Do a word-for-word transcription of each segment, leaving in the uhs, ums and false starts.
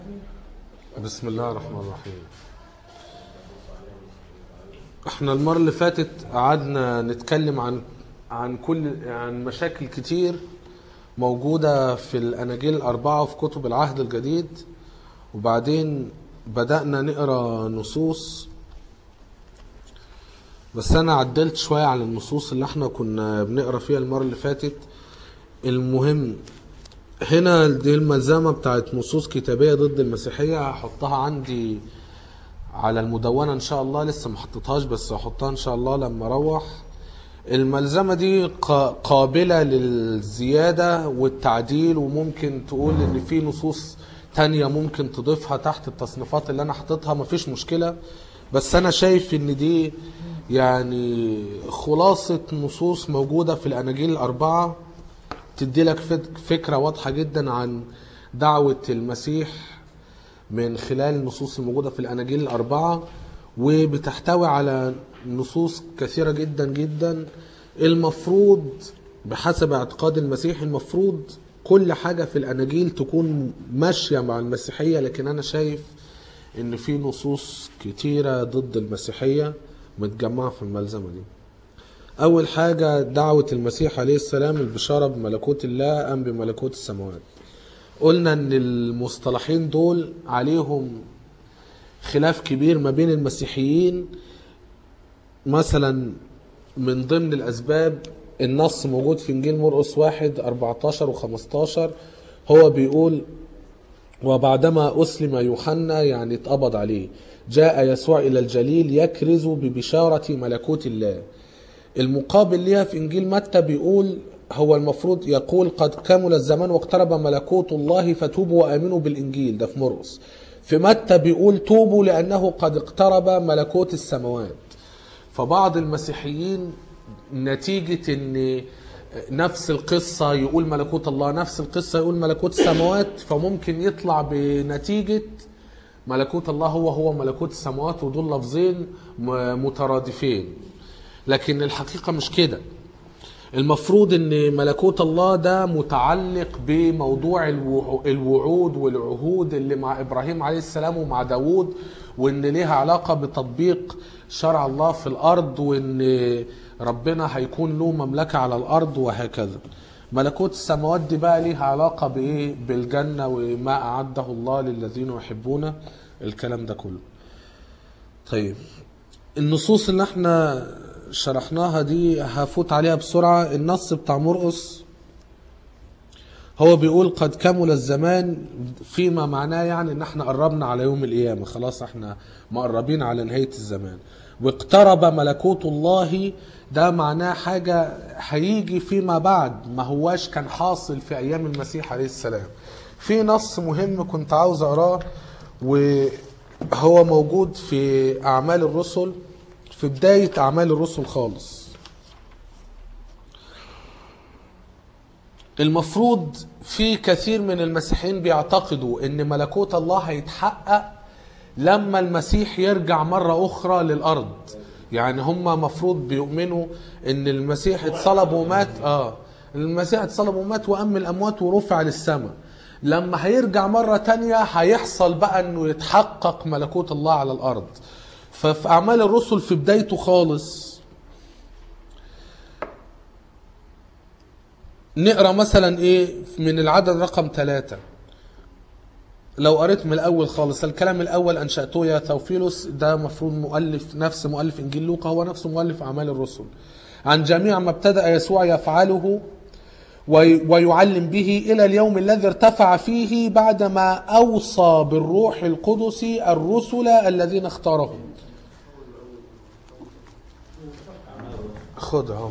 بسم الله الرحمن الرحيم. احنا المرة اللي فاتت قعدنا نتكلم عن عن كل عن مشاكل كتير موجودة في الأناجيل الأربعة وفي كتب العهد الجديد، وبعدين بدأنا نقرأ نصوص، بس أنا عدلت شوية على النصوص اللي احنا كنا بنقرأ فيها المرة اللي فاتت. المهم هنا دي الملزمة بتاعت نصوص كتابية ضد المسيحية، هحطها عندي على المدونة ان شاء الله، لسه ما حطيتهاش بس هحطها ان شاء الله لما اروح. الملزمة دي قابلة للزيادة والتعديل، وممكن تقول ان في نصوص تانية ممكن تضيفها تحت التصنيفات اللي انا حطيتها، مفيش مشكلة. بس انا شايف ان دي يعني خلاصة نصوص موجودة في الاناجيل الاربعة تدي لك فكرة واضحة جدا عن دعوة المسيح من خلال النصوص الموجودة في الأناجيل الأربعة، وبتحتوي على نصوص كثيرة جدا جدا. المفروض بحسب اعتقاد المسيح المفروض كل حاجة في الأناجيل تكون ماشية مع المسيحية، لكن أنا شايف إن في نصوص كتيرة ضد المسيحية متجمعة في الملزمة دي. أول حاجة دعوة المسيح عليه السلام، البشارة بملكوت الله أم بملكوت السماوات. قلنا ان المصطلحين دول عليهم خلاف كبير ما بين المسيحيين. مثلا من ضمن الاسباب النص موجود في انجيل مرقس واحد اربعتاشر وخمستاشر، هو بيقول وبعدما اسلم يوحنا يعني اتقبض عليه جاء يسوع الى الجليل يكرز ببشارة ملكوت الله. المقابل ليها في انجيل متى بيقول هو المفروض يقول قد كمل الزمان واقترب ملكوت الله فتوبوا وآمنوا بالإنجيل، ده في مرقس. في متى بيقول توبوا لأنه قد اقترب ملكوت السماوات. فبعض المسيحيين نتيجة ان نفس القصة يقول ملكوت الله نفس القصة يقول ملكوت السماوات، فممكن يطلع بنتيجة ملكوت الله هو هو ملكوت السماوات، ودول لفظين مترادفين. لكن الحقيقة مش كده. المفروض ان ملكوت الله ده متعلق بموضوع الوعود والعهود اللي مع ابراهيم عليه السلام ومع داود، وان ليها علاقة بتطبيق شرع الله في الارض، وان ربنا هيكون له مملكة على الارض وهكذا. ملكوت السماوات دي بقى ليها علاقة بايه؟ بالجنة وما اعده الله للذين يحبون الكلام ده كله. طيب النصوص اللي احنا شرحناها دي هفوت عليها بسرعة. النص بتاع مرقس هو بيقول قد كمل الزمان، فيما معناه يعني ان احنا قربنا على يوم القيامة، خلاص احنا مقربين على نهاية الزمان. واقترب ملكوت الله ده معناه حاجة هيجي فيما بعد، ما هواش كان حاصل في ايام المسيح عليه السلام. في نص مهم كنت عاوز اقراه وهو موجود في اعمال الرسل، في بداية أعمال الرسل خالص. المفروض في كثير من المسيحيين بيعتقدوا ان ملكوت الله هيتحقق لما المسيح يرجع مرة أخرى للأرض. يعني هم مفروض بيؤمنوا ان المسيح اتصلب ومات اه المسيح اتصلب ومات وأم الأموات ورفع للسماء. لما هيرجع مرة تانية هيحصل بقى انه يتحقق ملكوت الله على الأرض. ففي أعمال الرسل في بدايته خالص نقرأ مثلا ايه من العدد رقم ثلاثة. لو قريت من الأول خالص، الكلام الأول أنشأته يا ثوفيلوس، ده مفروض مؤلف نفس مؤلف إنجيل لوقا، هو نفسه مؤلف أعمال الرسل، عن جميع ما ابتدأ يسوع يفعله ويعلم به إلى اليوم الذي ارتفع فيه بعدما أوصى بالروح القدس الرسل الذين اختارهم. خدهم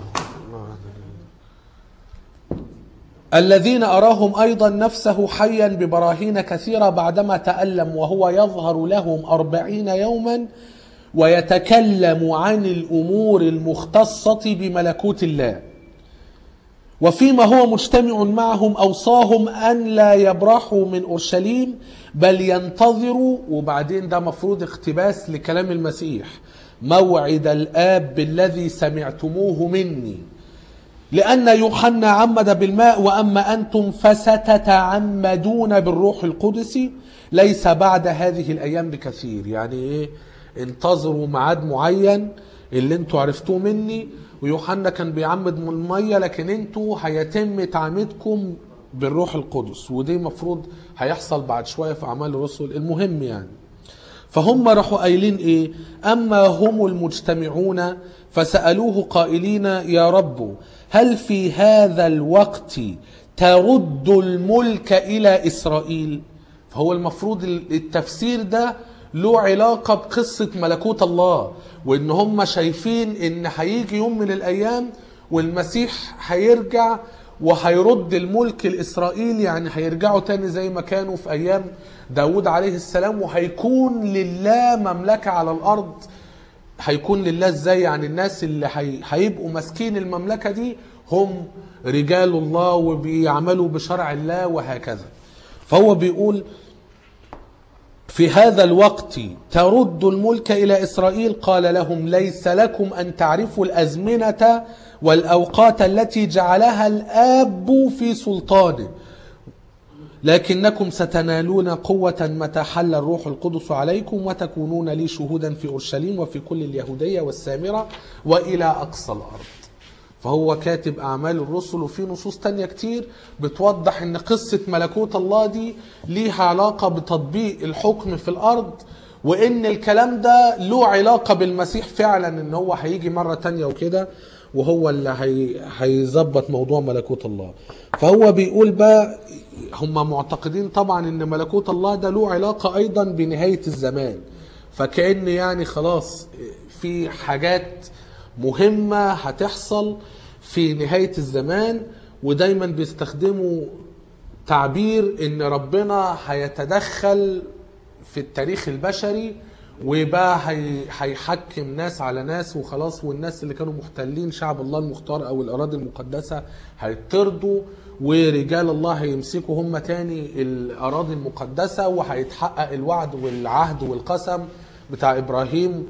الذين أراهم أيضا نفسه حيا ببراهين كثيرة بعدما تألم، وهو يظهر لهم أربعين يوما ويتكلم عن الأمور المختصة بملكوت الله. وفيما هو مجتمع معهم أوصاهم أن لا يبرحوا من أورشليم بل ينتظروا، وبعدين ده مفروض اقتباس لكلام المسيح، موعد الآب الذي سمعتموه مني. لأن يوحنا عمد بالماء وأما أنتم فستتعمدون بالروح القدس ليس بعد هذه الأيام بكثير. يعني إيه؟ انتظروا ميعاد معين اللي انتوا عرفتوه مني، ويوحنا كان بيعمد من المية، لكن انتوا هيتم تعميدكم بالروح القدس، ودي مفروض هيحصل بعد شوية في أعمال الرسل. المهم يعني فهم راحوا قايلين ايه؟ اما هم المجتمعون فسألوه قائلين يا رب هل في هذا الوقت ترد الملك الى اسرائيل؟ فهو المفروض التفسير ده له علاقة بقصة ملكوت الله، وان هم شايفين ان هيجي يوم من الايام والمسيح هيرجع وهيرد الملك الإسرائيلي، يعني هيرجعوا تاني زي ما كانوا في أيام داود عليه السلام، وهيكون لله مملكة على الأرض. هيكون لله ازاي؟ يعني الناس اللي هي... هيبقوا ماسكين المملكة دي هم رجال الله وبيعملوا بشرع الله وهكذا. فهو بيقول في هذا الوقت ترد الملك إلى إسرائيل. قال لهم ليس لكم أن تعرفوا الأزمنة والأوقات التي جعلها الآب في سلطانه، لكنكم ستنالون قوة متى حل الروح القدس عليكم وتكونون لي شهودا في أورشليم وفي كل اليهودية والسامرة وإلى أقصى الأرض. فهو كاتب أعمال الرسل، وفي نصوص تانية كتير بتوضح ان قصة ملكوت الله دي ليها علاقة بتطبيق الحكم في الأرض، وان الكلام ده له علاقة بالمسيح فعلا، ان هو هيجي مرة تانية وكده، وهو اللي هي هيظبط موضوع ملكوت الله. فهو بيقول بقى هم معتقدين طبعا ان ملكوت الله ده له علاقة ايضا بنهاية الزمان، فكأن يعني خلاص في حاجات مهمة هتحصل في نهاية الزمان، ودايما بيستخدموا تعبير ان ربنا هيتدخل في التاريخ البشري وبقى هيحكم ناس على ناس وخلاص، والناس اللي كانوا محتلين شعب الله المختار او الاراضي المقدسة هيطردوا، ورجال الله هيمسكوا هم تاني الاراضي المقدسة، وهيتحقق الوعد والعهد والقسم بتاع ابراهيم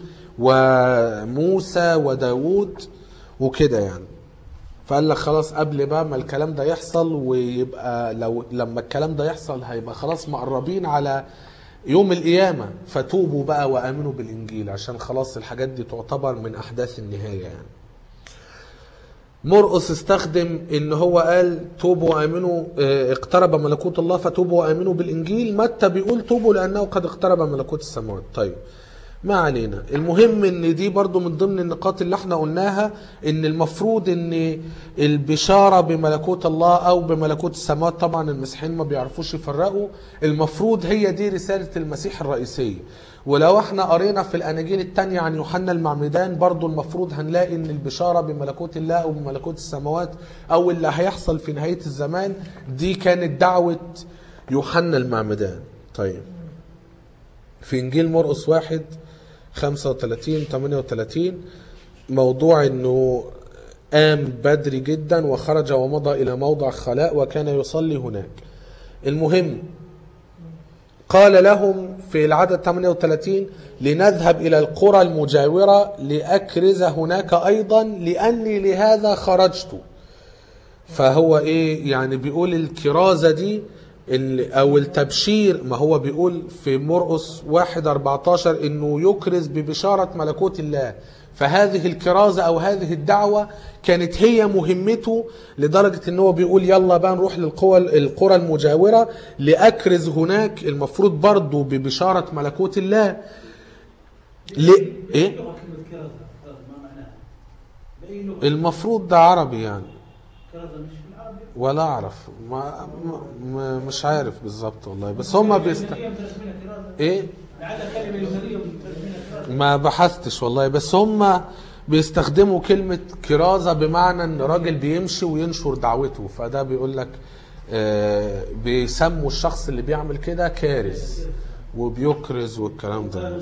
وموسى وداود وكده يعني. فقال لك خلاص قبل بقى ما الكلام ده يحصل، ويبقى لو لما الكلام ده يحصل هيبقى خلاص مقربين على يوم القيامة، فتوبوا بقى وآمنوا بالإنجيل، عشان خلاص الحاجات دي تعتبر من أحداث النهاية يعني. مرقس استخدم ان هو قال توبوا وآمنوا، اقترب ملكوت الله فتوبوا وآمنوا بالإنجيل. متى بيقول توبوا لأنه قد اقترب ملكوت السماوات. طيب ما علينا، المهم ان دي برضو من ضمن النقاط اللي احنا قلناها، ان المفروض ان البشارة بملكوت الله او بملكوت السماوات، طبعا المسيحيين ما بيعرفوش يفرقوا، المفروض هي دي رسالة المسيح الرئيسية. ولو احنا قرينا في الاناجيل التانية عن يوحنا المعمدان برضو المفروض هنلاقي ان البشارة بملكوت الله او بملكوت السماوات او اللي هيحصل في نهاية الزمان دي كانت دعوة يوحنا المعمدان. طيب في انجيل مرقس واحد خمسة وثلاثين ثمانية وثلاثين موضوع انه قام بدري جدا وخرج ومضى الى موضع خلاء وكان يصلي هناك. المهم قال لهم في العدد ثمانية وثلاثين لنذهب الى القرى المجاورة لأكرز هناك ايضا لاني لهذا خرجت. فهو ايه يعني؟ بيقول الكرازة دي او التبشير، ما هو بيقول في مرقس واحد أربعتاشر انه يكرز ببشارة ملكوت الله، فهذه الكرازة او هذه الدعوة كانت هي مهمته، لدرجة ان هو بيقول يلا بقى نروح للقوى القرى المجاورة لأكرز هناك، المفروض برضو ببشارة ملكوت الله. ليه؟ ايه؟ المفروض ده عربي يعني، ولا اعرف ما ما مش عارف بالظبط والله، بس هم بيست ايه ما بحثتش والله، بس هم بيستخدموا كلمة كرازة بمعنى ان راجل بيمشي وينشر دعوته، فده بيقول لك آه بيسموا الشخص اللي بيعمل كده كارز وبيكرز والكلام ده.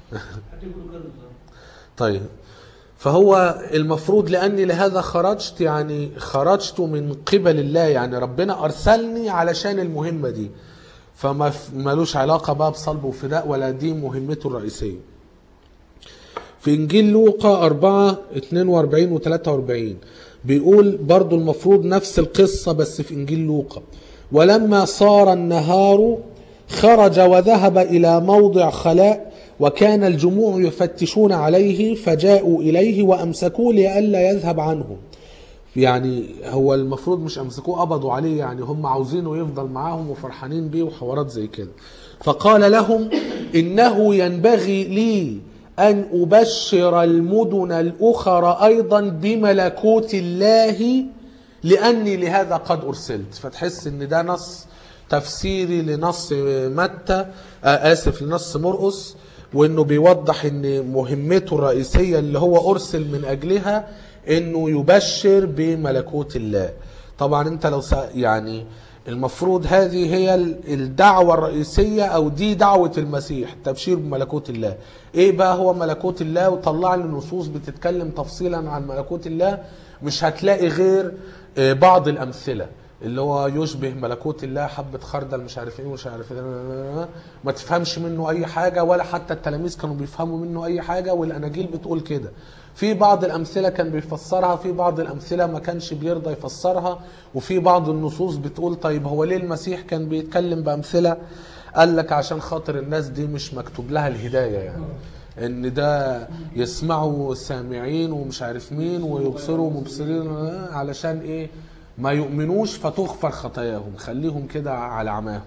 طيب فهو المفروض لأني لهذا خرجت، يعني خرجت من قبل الله، يعني ربنا أرسلني علشان المهمة دي، فما ملوش علاقة بقى بصلب وفداء ولا دي مهمته الرئيسية. في إنجيل لوقا أربعة اثنين وأربعين و ثلاثة وأربعين بيقول برضو المفروض نفس القصة بس في إنجيل لوقا. ولما صار النهار خرج وذهب إلى موضع خلاء، وكان الجموع يفتشون عليه، فجاءوا إليه وأمسكوه لئلا يذهب عنهم. يعني هو المفروض مش أمسكوه، قبضوا عليه، يعني هم عاوزينه يفضل معاهم وفرحانين بيه وحوارات زي كده. فقال لهم إنه ينبغي لي أن أبشر المدن الأخرى أيضا بملكوت الله، لأني لهذا قد أرسلت. فتحس إن ده نص تفسيري لنص متى، آسف لنص مرقس، وإنه بيوضح إن مهمته الرئيسية اللي هو أرسل من أجلها إنه يبشر بملكوت الله. طبعا أنت لو يعني المفروض هذه هي الدعوة الرئيسية، أو دي دعوة المسيح، تبشير بملكوت الله. إيه بقى هو ملكوت الله؟ وطلع لي النصوص بتتكلم تفصيلا عن ملكوت الله. مش هتلاقي غير بعض الأمثلة اللي هو يشبه ملكوت الله حبة خردل مش عارف ايه ومش عارف ايه، ما تفهمش منه اي حاجة، ولا حتى التلاميذ كانوا بيفهموا منه اي حاجة، والاناجيل بتقول كده. في بعض الامثلة كان بيفسرها، في بعض الامثلة ما كانش بيرضى يفسرها، وفي بعض النصوص بتقول طيب هو ليه المسيح كان بيتكلم بامثلة؟ قال لك عشان خاطر الناس دي مش مكتوب لها الهداية، يعني ان ده يسمعوا سامعين ومش عارف مين ويبصروا مبصرين، علشان ايه؟ ما يؤمنوش فتغفر خطاياهم، خليهم كده على عماهم.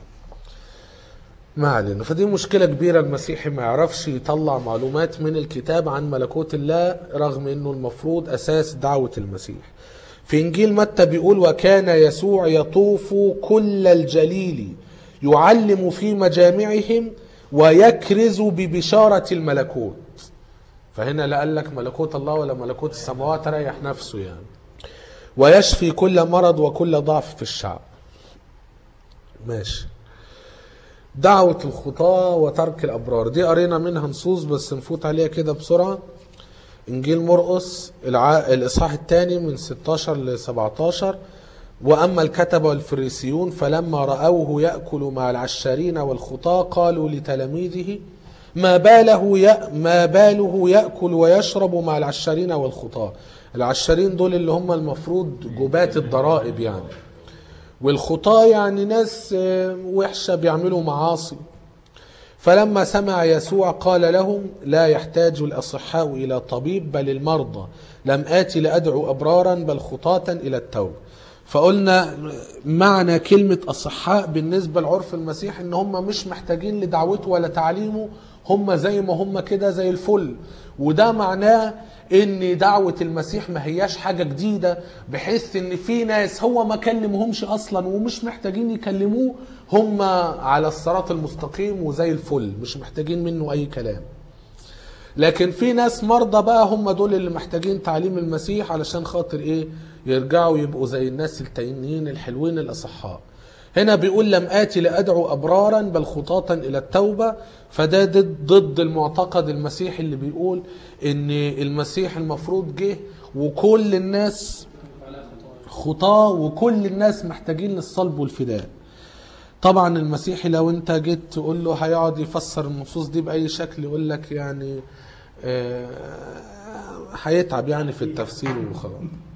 ما علينا. فدي مشكلة كبيرة، المسيحي ما يعرفش يطلع معلومات من الكتاب عن ملكوت الله، رغم انه المفروض اساس دعوة المسيح. في انجيل متى بيقول وكان يسوع يطوف كل الجليل يعلم في مجامعهم ويكرز ببشارة الملكوت. فهنا لا قال لك ملكوت الله ولا ملكوت السماوات، ريح نفسه يعني. ويشفي كل مرض وكل ضعف في الشعب. ماشي. دعوة الخطاة وترك الأبرار دي قرينا منها نصوص بس نفوت عليها كده بسرعة. إنجيل مرقس الإصحاح الثاني من ستاشر ل سبعتاشر. وأما الكتبة والفريسيون فلما رأوه يأكل مع العشارين والخطاة قالوا لتلاميذه ما باله يأ ما باله يأكل ويشرب مع العشارين والخطاة. العشارين دول اللي هم المفروض جبات الضرائب يعني، والخطاة يعني ناس وحشة بيعملوا معاصي. فلما سمع يسوع قال لهم لا يحتاج الأصحاء إلى طبيب بل المرضى، لم آتي لأدعو أبرارا بل خطاة إلى التوبة. فقلنا معنى كلمة أصحاء بالنسبة لعرف المسيح إن هم مش محتاجين لدعوته ولا تعليمه، هم زي ما هم كده زي الفل. وده معناه ان دعوة المسيح ما هياش حاجة جديدة، بحيث ان في ناس هو ما كلمهمش اصلا ومش محتاجين يكلموه، هم على الصراط المستقيم وزي الفل مش محتاجين منه اي كلام. لكن في ناس مرضى بقى، هم دول اللي محتاجين تعليم المسيح علشان خاطر ايه؟ يرجعوا يبقوا زي الناس التانيين الحلوين الاصحاء. هنا بيقول لم آتي لأدعو أبرارا بل خطاة إلى التوبة. فده ضد المعتقد المسيحي اللي بيقول إن المسيح المفروض جه وكل الناس خطاة وكل الناس محتاجين للصلب والفداء. طبعا المسيحي لو انت جيت تقول له هيقعد يفسر النصوص دي بأي شكل يقول لك يعني هيتعب يعني في التفسير وخلاص.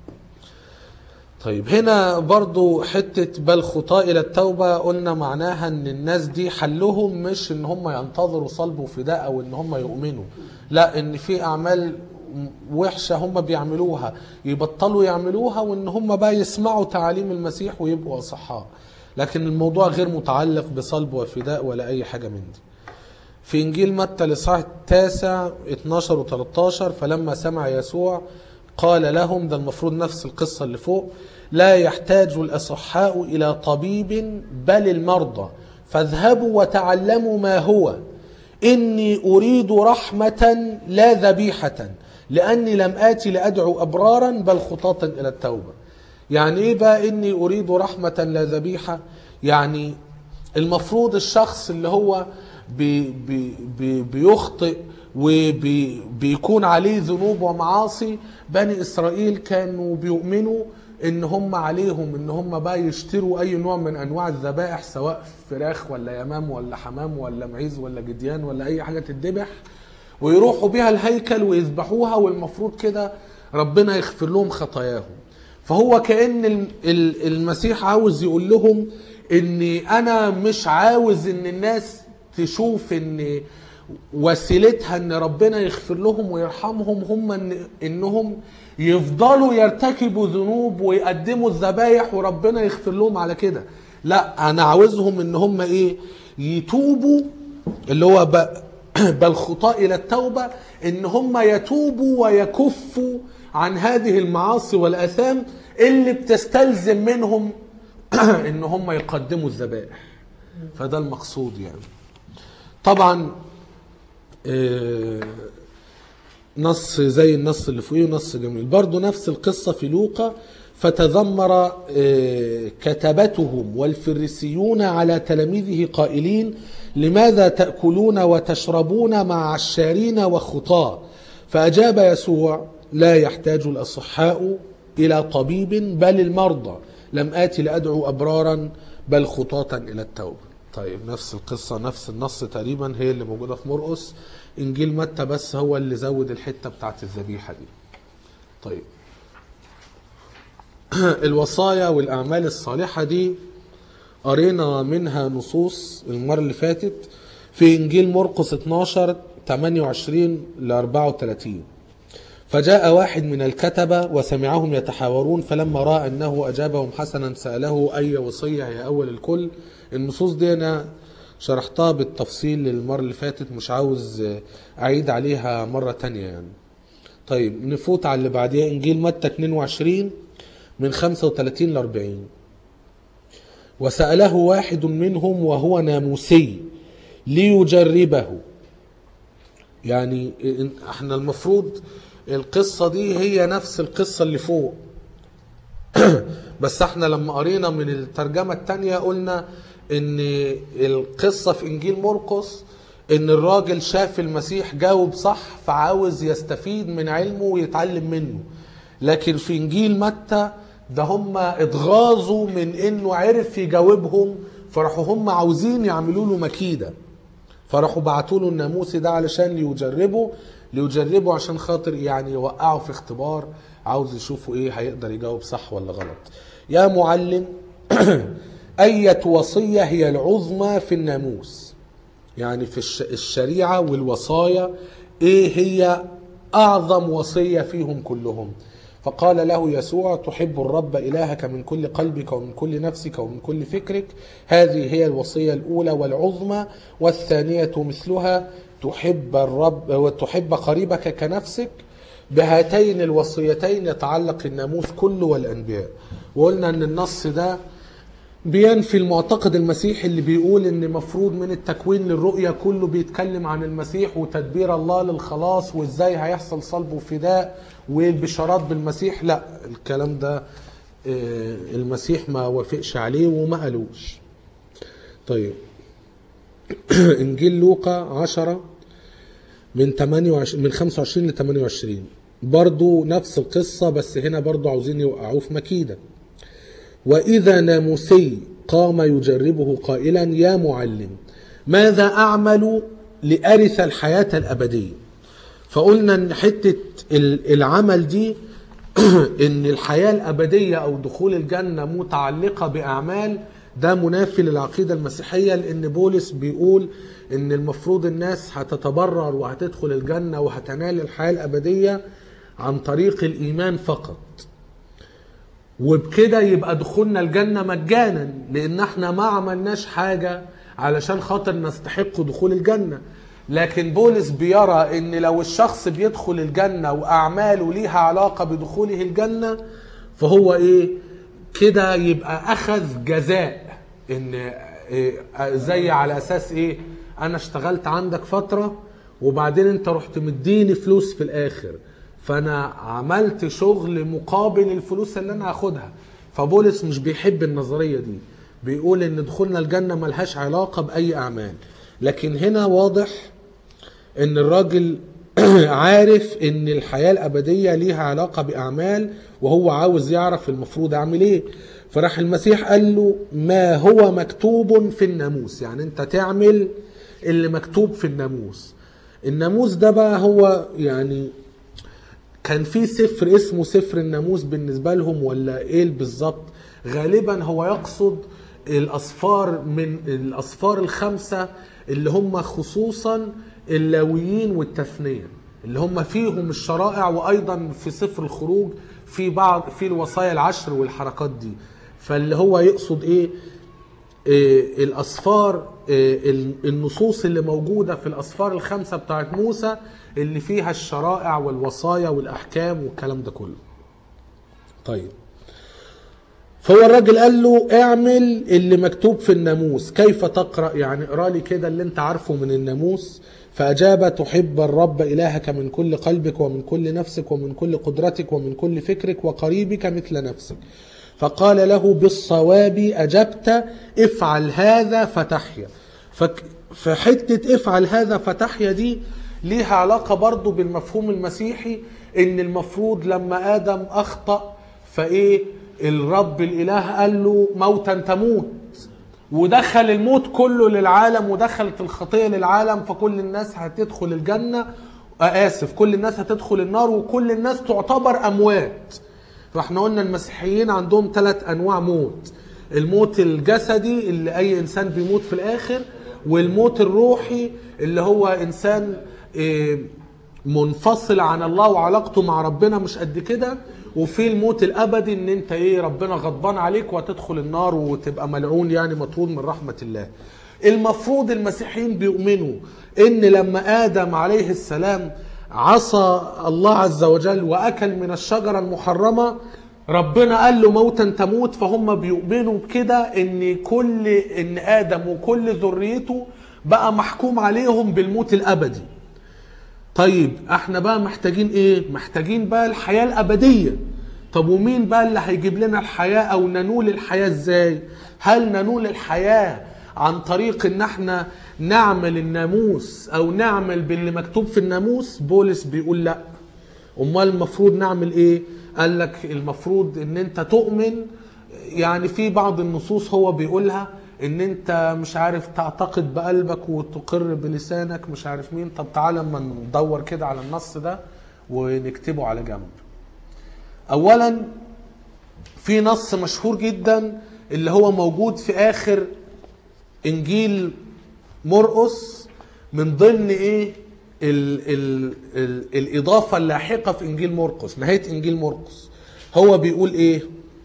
طيب هنا برضو حتة بل خطاة إلى التوبة، قلنا معناها ان الناس دي حلهم مش ان هم ينتظروا صلب وفداء او ان هم يؤمنوا، لا، ان في اعمال وحشة هم بيعملوها يبطلوا يعملوها، وان هم بقى يسمعوا تعاليم المسيح ويبقوا أصحاء. لكن الموضوع غير متعلق بصلب وفداء ولا اي حاجة من دي. في انجيل متى الاصحاح التاسع اتناشر و تلتاشر فلما سمع يسوع قال لهم، ده المفروض نفس القصة اللي فوق، لا يحتاج الأصحاء إلى طبيب بل المرضى، فاذهبوا وتعلموا ما هو، إني أريد رحمة لا ذبيحة، لأني لم آتي لأدعو أبرارا بل خطاة إلى التوبة. يعني إيه بقى إني أريد رحمة لا ذبيحة؟ يعني المفروض الشخص اللي هو بي بي بي بيخطئ وبيكون عليه ذنوب ومعاصي، بني إسرائيل كانوا بيؤمنوا ان هم عليهم ان هم بقى يشتروا اي نوع من انواع الذبائح، سواء فراخ ولا يمام ولا حمام ولا معيز ولا جديان ولا اي حاجة تتذبح، ويروحوا بيها الهيكل ويذبحوها. والمفروض كده ربنا يغفر لهم خطاياهم. فهو كأن المسيح عاوز يقول لهم اني انا مش عاوز ان الناس تشوف ان وسيلتها ان ربنا يغفر لهم ويرحمهم هم إن انهم يفضلوا يرتكبوا ذنوب ويقدموا الذبايح وربنا يغفر لهم على كده. لا، انا عاوزهم ان هم ايه، يتوبوا، اللي هو بل خطاء الى التوبة، ان هم يتوبوا ويكفوا عن هذه المعاصي والاثام اللي بتستلزم منهم ان هم يقدموا الذبائح. فده المقصود يعني. طبعا نص زي النص اللي فوقيه نص جميل برضو نفس القصة في لوقا. فتذمر كتبتهم والفريسيون على تلاميذه قائلين لماذا تأكلون وتشربون مع عشارين وخطاة؟ فأجاب يسوع لا يحتاج الأصحاء إلى طبيب بل المرضى، لم آتي لأدعو أبرارا بل خطاة إلى التوبة. طيب نفس القصة نفس النص تقريبا هي اللي موجودة في مرقس. إنجيل متى بس هو اللي زود الحتة بتاعت الذبيحة دي. طيب الوصايا والأعمال الصالحة دي قرينا منها نصوص المرة اللي فاتت في إنجيل مرقس اتناشر تمانية وعشرين ل أربعة وثلاثين. فجاء واحد من الكتبة وسمعهم يتحاورون، فلما رأى أنه أجابهم حسنا سأله أي وصية هي أول الكل. النصوص دي أنا شرحتها بالتفصيل المرة اللي فاتت، مش عاوز أعيد عليها مرة تانية يعني. طيب نفوت على اللي بعديها إنجيل متى اتنين وعشرين من خمسة وثلاثين ل أربعين. وسأله واحد منهم وهو ناموسي ليجربه. يعني احنا المفروض القصة دي هي نفس القصة اللي فوق بس احنا لما قرينا من الترجمة التانية قلنا ان القصة في انجيل مرقس ان الراجل شاف المسيح جاوب صح فعاوز يستفيد من علمه ويتعلم منه. لكن في انجيل متى ده هم اتغاظوا من انه عرف يجاوبهم، فراحوا هم عاوزين يعملوا له مكيدة، فراحوا بعتوا له الناموسي ده علشان ليجربوا ليجربوا عشان خاطر يعني يوقعوا في اختبار، عاوز يشوفوا ايه هيقدر يجاوب صح ولا غلط. يا معلم أية وصية هي العظمى في الناموس؟ يعني في الشريعة والوصايا ايه هي اعظم وصية فيهم كلهم؟ فقال له يسوع تحب الرب إلهك من كل قلبك ومن كل نفسك ومن كل فكرك، هذه هي الوصية الأولى والعظمى، والثانية مثلها تحب الرب وتحب قريبك كنفسك. بهاتين الوصيتين يتعلق الناموس كله والأنبياء. وقلنا أن النص ده بينفي المعتقد المسيحي اللي بيقول ان مفروض من التكوين للرؤية كله بيتكلم عن المسيح وتدبير الله للخلاص وازاي هيحصل صلب وفداء والبشارات بالمسيح. لا، الكلام ده المسيح ما وافقش عليه وما قالوش. طيب انجيل لوقا عشرة من ثمانية وعشرين من خمسة وعشرين ل ثمانية وعشرين برضو نفس القصة، بس هنا برضو عاوزين يوقعوه في مكيدة. وإذا ناموسي قام يجربه قائلا يا معلم ماذا أعمل لأرث الحياة الأبدية؟ فقلنا أن حتة العمل دي أن الحياة الأبدية أو دخول الجنة متعلقة بأعمال، ده منافي للعقيدة المسيحية، لأن بولس بيقول أن المفروض الناس هتتبرر وهتدخل الجنة وهتنال الحياة الأبدية عن طريق الإيمان فقط، وبكده يبقى دخولنا الجنة مجانا، لان احنا ما عملناش حاجة علشان خاطر نستحق دخول الجنة. لكن بولس بيرى ان لو الشخص بيدخل الجنة واعماله ليها علاقة بدخوله الجنة فهو ايه كده يبقى اخذ جزاء، ان إيه زي على اساس ايه انا اشتغلت عندك فترة وبعدين انت رحت مديني فلوس في الاخر، فانا عملت شغل مقابل الفلوس اللي انا هاخدها. فبولس مش بيحب النظرية دي، بيقول ان دخولنا الجنة ملهاش علاقة باي اعمال. لكن هنا واضح ان الراجل عارف ان الحياة الابدية ليها علاقة باعمال، وهو عاوز يعرف المفروض اعمل ايه. فراح المسيح قال له ما هو مكتوب في الناموس، يعني انت تعمل اللي مكتوب في الناموس. الناموس ده بقى هو يعني كان في سفر اسمه سفر الناموس بالنسبة لهم ولا ايه بالظبط؟ غالبا هو يقصد الأسفار من الأسفار الخمسة اللي هم خصوصا اللاويين والتثنية، اللي هم فيهم الشرائع، وأيضا في سفر الخروج في بعض في الوصايا العشر والحركات دي. فاللي هو يقصد ايه؟ إيه الأسفار، إيه النصوص اللي موجودة في الأسفار الخمسة بتاعت موسى اللي فيها الشرائع والوصايا والأحكام والكلام ده كله. طيب، فهو الراجل قال له اعمل اللي مكتوب في الناموس. كيف تقرأ؟ يعني اقرأ لي كده اللي انت عارفه من الناموس. فأجاب: تحب الرب إلهك من كل قلبك ومن كل نفسك ومن كل قدرتك ومن كل فكرك وقريبك مثل نفسك. فقال له: بالصواب أجبت، افعل هذا فتحيا. فحتة افعل هذا فتحيا دي ليها علاقة برضو بالمفهوم المسيحي، ان المفروض لما آدم أخطأ فإيه الرب الإله قال له موتا تموت، ودخل الموت كله للعالم ودخلت الخطية للعالم، فكل الناس هتدخل الجنة، آسف كل الناس هتدخل النار، وكل الناس تعتبر أموات. فاحنا قلنا المسيحيين عندهم ثلاث أنواع موت: الموت الجسدي اللي أي إنسان بيموت في الآخر، والموت الروحي اللي هو إنسان منفصل عن الله وعلاقته مع ربنا مش قد كده، وفي الموت الابدي ان انت ايه ربنا غضبان عليك وهتدخل النار وتبقى ملعون، يعني مطرود من رحمة الله. المفروض المسيحيين بيؤمنوا ان لما ادم عليه السلام عصى الله عز وجل واكل من الشجرة المحرمة، ربنا قال له موتا تموت. فهم بيؤمنوا بكده ان كل ان ادم وكل ذريته بقى محكوم عليهم بالموت الابدي. طيب احنا بقى محتاجين ايه؟ محتاجين بقى الحياة الابدية. طب ومين بقى اللي هيجيب لنا الحياة او ننول الحياة ازاي؟ هل ننول الحياة عن طريق ان احنا نعمل الناموس او نعمل باللي مكتوب في الناموس؟ بولس بيقول لا. امال المفروض نعمل ايه؟ قال لك المفروض ان انت تؤمن، يعني في بعض النصوص هو بيقولها ان انت مش عارف تعتقد بقلبك وتقر بلسانك مش عارف مين. طب تعالى اما ندور كده على النص ده ونكتبه على جنب. اولا في نص مشهور جدا اللي هو موجود في اخر انجيل مرقس من ضمن ايه ال ال ال الاضافة اللاحقة في انجيل مرقس، نهاية انجيل مرقس. هو بيقول ايه؟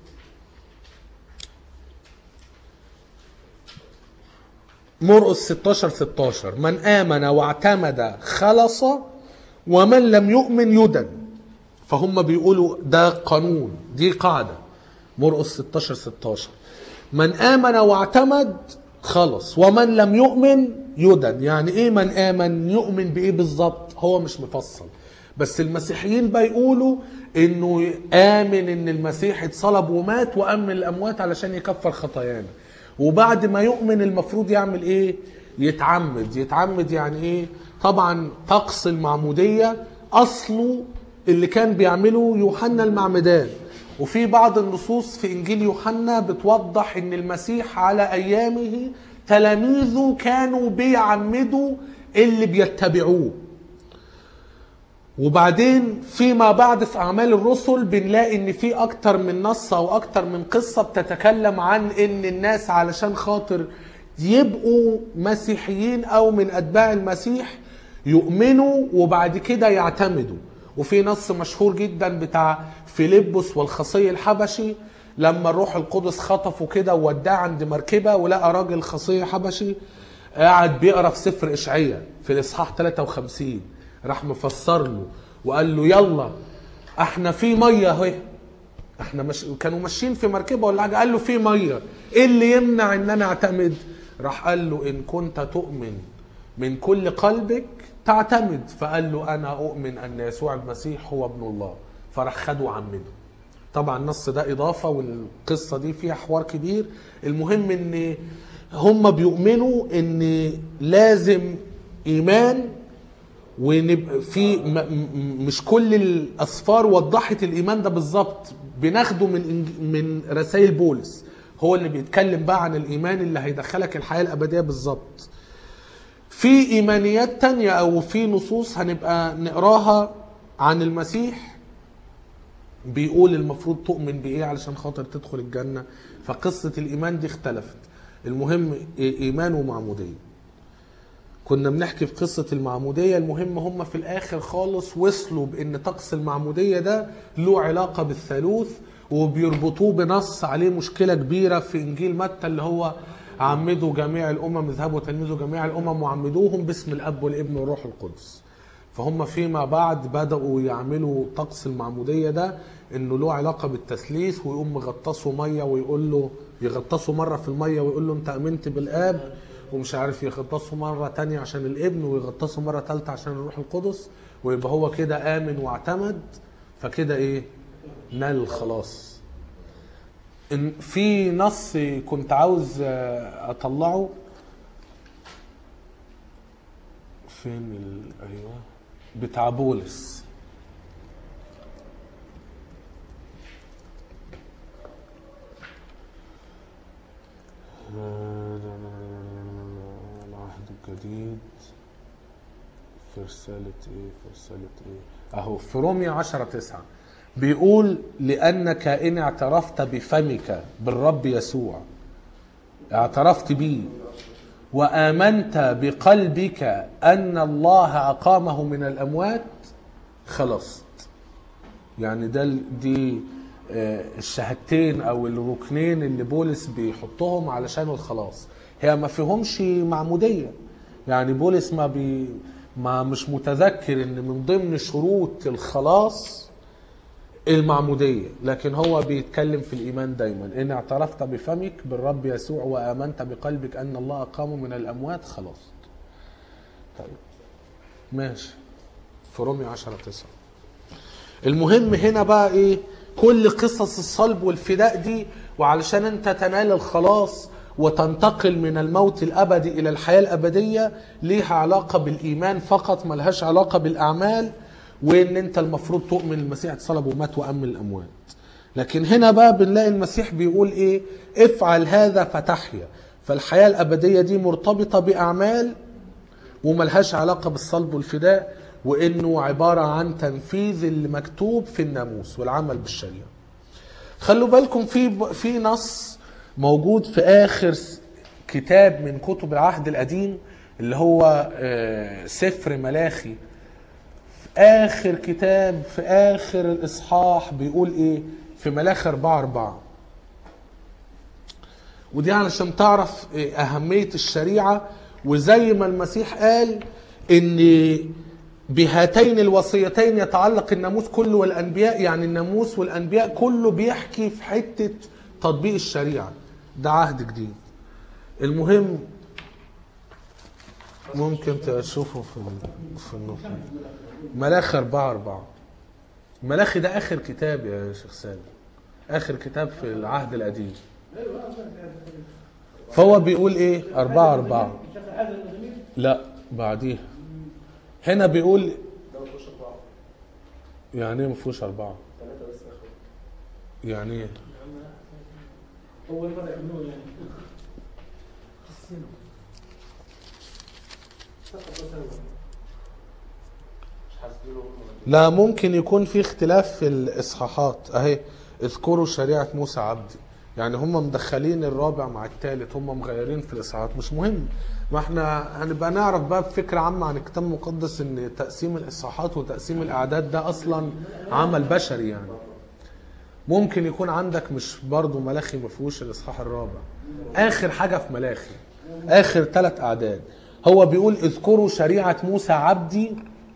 مرقس ستاشر ستاشر: من آمن واعتمد خلص ومن لم يؤمن يدن. فهم بيقولوا ده قانون، دي قاعدة. مرقس ستاشر ستاشر: من آمن واعتمد خلص ومن لم يؤمن يدن. يعني ايه من آمن؟ يؤمن بايه بالظبط؟ هو مش مفصل، بس المسيحيين بقى يقولوا انه آمن ان المسيح اتصلب ومات وأمن الأموات علشان يكفر خطايانا. وبعد ما يؤمن المفروض يعمل ايه؟ يتعمد. يتعمد يعني ايه؟ طبعا طقس المعمودية اصله اللي كان بيعمله يوحنا المعمدان، وفي بعض النصوص في انجيل يوحنا بتوضح ان المسيح على ايامه تلاميذه كانوا بيعمدوا اللي بيتبعوه. وبعدين فيما بعد في أعمال الرسل بنلاقي ان في اكتر من نص او اكتر من قصة بتتكلم عن ان الناس علشان خاطر يبقوا مسيحيين او من اتباع المسيح يؤمنوا وبعد كده يعتمدوا. وفي نص مشهور جدا بتاع فيلبس والخصي الحبشي، لما الروح القدس خطفه كده ووداه عند مركبة ولقى راجل خصي حبشي قاعد بيقرأ في سفر إشعياء في الإصحاح ثلاثة وخمسين، راح مفسر له وقال له يلا احنا في ميه اهي، احنا مش كانوا ماشيين في مركبه ولا حاجه، قال له في ميه، ايه اللي يمنع ان انا اعتمد؟ راح قال له ان كنت تؤمن من كل قلبك تعتمد. فقال له انا اؤمن ان يسوع المسيح هو ابن الله، فراح خده وعمده. طبعا النص ده اضافه والقصه دي فيها حوار كبير. المهم ان هم بيؤمنوا ان لازم ايمان، ونبقى في مش كل الاسفار وضحت الايمان ده بالظبط، بناخده من من رسائل بولس هو اللي بيتكلم بقى عن الايمان اللي هيدخلك الحياه الابديه بالظبط. في ايمانيات تانية او في نصوص هنبقى نقراها عن المسيح بيقول المفروض تؤمن بايه علشان خاطر تدخل الجنة. فقصة الايمان دي اختلفت. المهم ايمان ومعمودية. كنا بنحكي في قصة المعمودية. المهم هم في الاخر خالص وصلوا بان طقس المعمودية ده له علاقة بالثالوث، وبيربطوه بنص عليه مشكلة كبيرة في انجيل متى اللي هو عمدوا جميع الامم، اذهبوا وتلمذوا جميع الامم وعمدوهم باسم الاب والابن والروح القدس. فهم فيما بعد بدأوا يعملوا طقس المعمودية ده انه له علاقة بالتثليث، ويقوم مغطسوا مية ويقول له، يغطسوا مرة في المية ويقول له انت امنت بالاب، ومش عارف يغطسوا مرة تانية عشان الابن، ويغطسوا مرة تالتة عشان الروح القدس، ويبقى هو كده آمن واعتمد. فكده ايه؟ نال الخلاص. إن في نص كنت عاوز اطلعه فين ال... ايوه بتاع بولس. العهد الجديد في رسالة ايه في رسالة ايه اهو في رومية عشرة تسعة بيقول لأنك إن اعترفت بفمك بالرب يسوع، اعترفت بيه، وآمنت بقلبك أن الله أقامه من الأموات، خلصت. يعني ده دي الشهادتين أو الركنين اللي بولس بيحطهم علشان الخلاص. هي ما فيهمش معمودية. يعني بولس ما بي ما مش متذكر إن من ضمن شروط الخلاص المعمودية، لكن هو بيتكلم في الإيمان دايما. إن اعترفت بفمك بالرب يسوع وآمنت بقلبك أن الله أقامه من الأموات، خلاص. طيب ماشي. في رومية عشرة تسعة. المهم هنا بقى إيه؟ كل قصص الصلب والفداء دي، وعلشان أنت تنال الخلاص وتنتقل من الموت الأبدي إلى الحياة الأبدية، ليها علاقة بالإيمان فقط، ملهاش علاقة بالأعمال، وان انت المفروض تؤمن المسيح اتصلب ومات وقام من الاموات. لكن هنا بقى بنلاقي المسيح بيقول ايه؟ افعل هذا فتحيا. فالحياة الابدية دي مرتبطة باعمال وملهاش علاقة بالصلب والفداء، وانه عبارة عن تنفيذ اللي مكتوب في الناموس والعمل بالشريعة. خلوا بالكم في في نص موجود في اخر كتاب من كتب العهد القديم اللي هو سفر ملاخي. آخر كتاب في آخر الإصحاح بيقول إيه؟ في ملاخي أربعة أربعة. ودي علشان تعرف أهمية الشريعة، وزي ما المسيح قال إن بهاتين الوصيتين يتعلق الناموس كله والأنبياء. يعني الناموس والأنبياء كله بيحكي في حتة تطبيق الشريعة. ده عهد جديد. المهم ممكن تشوفوا في في النص ملاخي أربعة أربعة. ملاخي ده آخر كتاب يا شيخ سالم، آخر كتاب في العهد القديم. فهو بيقول إيه؟ أربعة أربعة. لا بعديها. هنا بيقول يعني إيه مفهوش أربعة؟ يعني إيه؟ لا ممكن يكون في اختلاف في الإصحاحات. أهي اذكروا شريعة موسى عبدي. يعني هم مدخلين الرابع مع الثالث، هم مغيرين في الإصحاحات. مش مهم، ما احنا هنبقى نعرف بقى بفكرة عامة عن الكتاب المقدس ان تقسيم الإصحاحات وتقسيم الأعداد ده أصلا عمل بشري. يعني ممكن يكون عندك مش برضو ملاخي مفهوش الإصحاح الرابع. آخر حاجة في ملاخي آخر ثلاث أعداد هو بيقول اذكروا شريعة موسى عبدي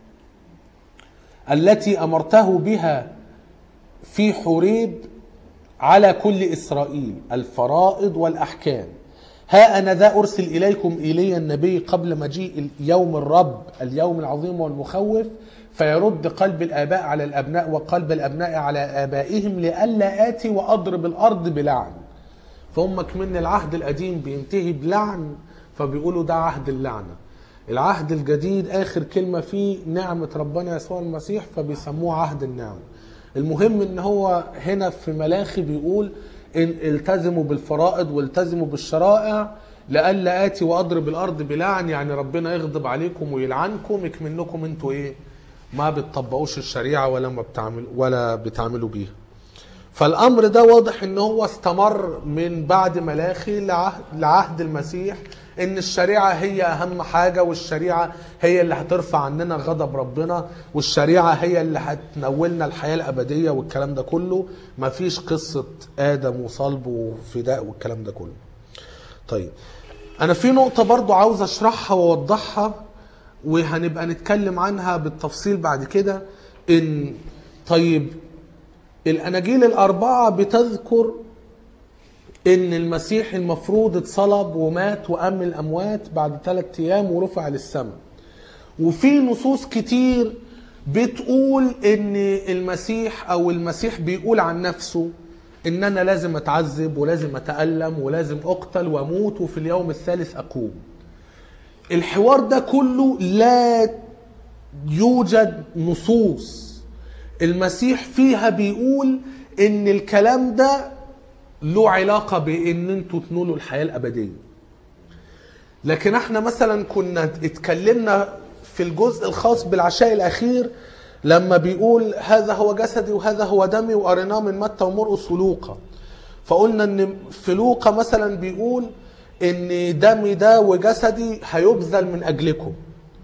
التي أمرته بها في حوريب على كل إسرائيل، الفرائض والأحكام. ها أنا ذا أرسل إليكم إيليا النبي قبل مجيء يوم الرب، اليوم العظيم والمخوف، فيرد قلب الآباء على الأبناء وقلب الأبناء على آبائهم لئلا آتي وأضرب الأرض بلعن. فهم كمان العهد القديم بينتهي بلعن، فبيقولوا ده عهد اللعنة. العهد الجديد آخر كلمة فيه نعمة ربنا يسوع المسيح، فبيسموه عهد النعمة. المهم ان هو هنا في ملاخي بيقول ان التزموا بالفرائض والتزموا بالشرائع لئلا آتي وأضرب الأرض بلعن. يعني ربنا يغضب عليكم ويلعنكم، يكمنكم انتوا ايه؟ ما بتطبقوش الشريعة ولا ما بتعمل ولا بتعملوا بيها. فالامر ده واضح ان هو استمر من بعد ملاخي لعهد, لعهد المسيح، ان الشريعة هي اهم حاجة، والشريعة هي اللي هترفع عننا غضب ربنا، والشريعة هي اللي هتنولنا الحياة الابدية والكلام ده كله. مفيش قصة ادم وصلب وفداء والكلام ده كله. طيب انا في نقطة برضو عاوز اشرحها واوضحها، وهنبقى نتكلم عنها بالتفصيل بعد كده. ان طيب الاناجيل الاربعة بتذكر ان المسيح المفروض اتصلب ومات وقام من الاموات بعد ثلاثة ايام ورفع للسماء، وفي نصوص كتير بتقول ان المسيح او المسيح بيقول عن نفسه ان انا لازم اتعذب ولازم اتألم ولازم اقتل واموت وفي اليوم الثالث اقوم. الحوار ده كله لا يوجد نصوص المسيح فيها بيقول ان الكلام ده له علاقة بان انتوا تنولوا الحياة الابدية. لكن احنا مثلا كنا اتكلمنا في الجزء الخاص بالعشاء الاخير لما بيقول هذا هو جسدي وهذا هو دمي، وقريناه من متى ومرقس ولوقا. فقلنا ان في لوقا مثلا بيقول ان دمي ده وجسدي هيبذل من اجلكم،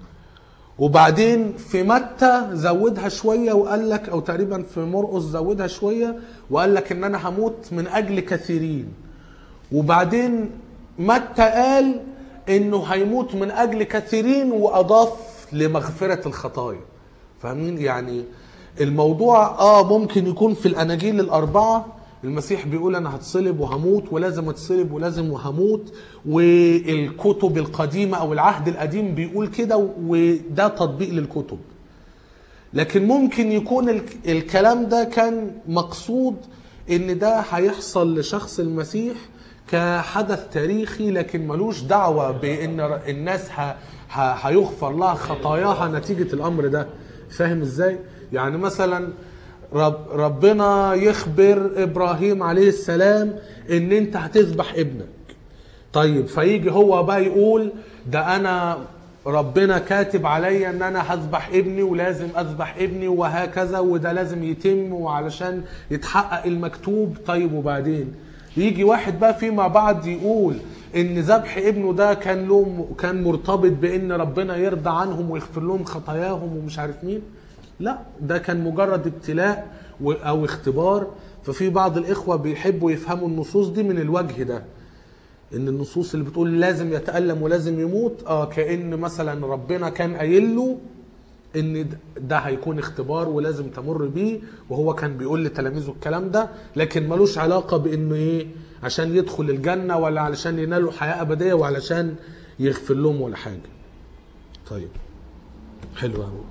وبعدين في متى زودها شوية وقال لك، او تقريبا في مرقس زودها شوية وقال لك ان انا هموت من اجل كثيرين، وبعدين متى قال انه هيموت من اجل كثيرين واضاف لمغفرة الخطايا. فاهمين؟ يعني الموضوع اه ممكن يكون في الاناجيل الاربعة المسيح بيقول انا هتصلب وهموت ولازم اتصلب ولازم وهموت، والكتب القديمة او العهد القديم بيقول كده وده تطبيق للكتب. لكن ممكن يكون الكلام ده كان مقصود ان ده هيحصل لشخص المسيح كحدث تاريخي، لكن ملوش دعوة بان الناس هيغفر لها خطاياها نتيجة الامر ده. فاهم ازاي؟ يعني مثلا رب ربنا يخبر ابراهيم عليه السلام ان انت هتذبح ابنك. طيب فيجي هو بقى يقول ده انا ربنا كاتب عليا ان انا هذبح ابني ولازم اذبح ابني وهكذا، وده لازم يتم وعلشان يتحقق المكتوب. طيب وبعدين يجي واحد بقى فيما بعد يقول ان ذبح ابنه ده كان له كان مرتبط بان ربنا يرضى عنهم ويغفر لهم خطاياهم ومش عارف مين. لا، ده كان مجرد ابتلاء او اختبار. ففي بعض الاخوة بيحبوا يفهموا النصوص دي من الوجه ده، ان النصوص اللي بتقول لازم يتألم ولازم يموت اه كأن مثلا ربنا كان قايل له ان ده هيكون اختبار ولازم تمر بيه، وهو كان بيقول لتلاميذه الكلام ده، لكن ملوش علاقة بانه ايه عشان يدخل الجنة ولا علشان ينالوا حياة ابدية وعلشان يغفر لهم ولا حاجة. طيب حلو اهو.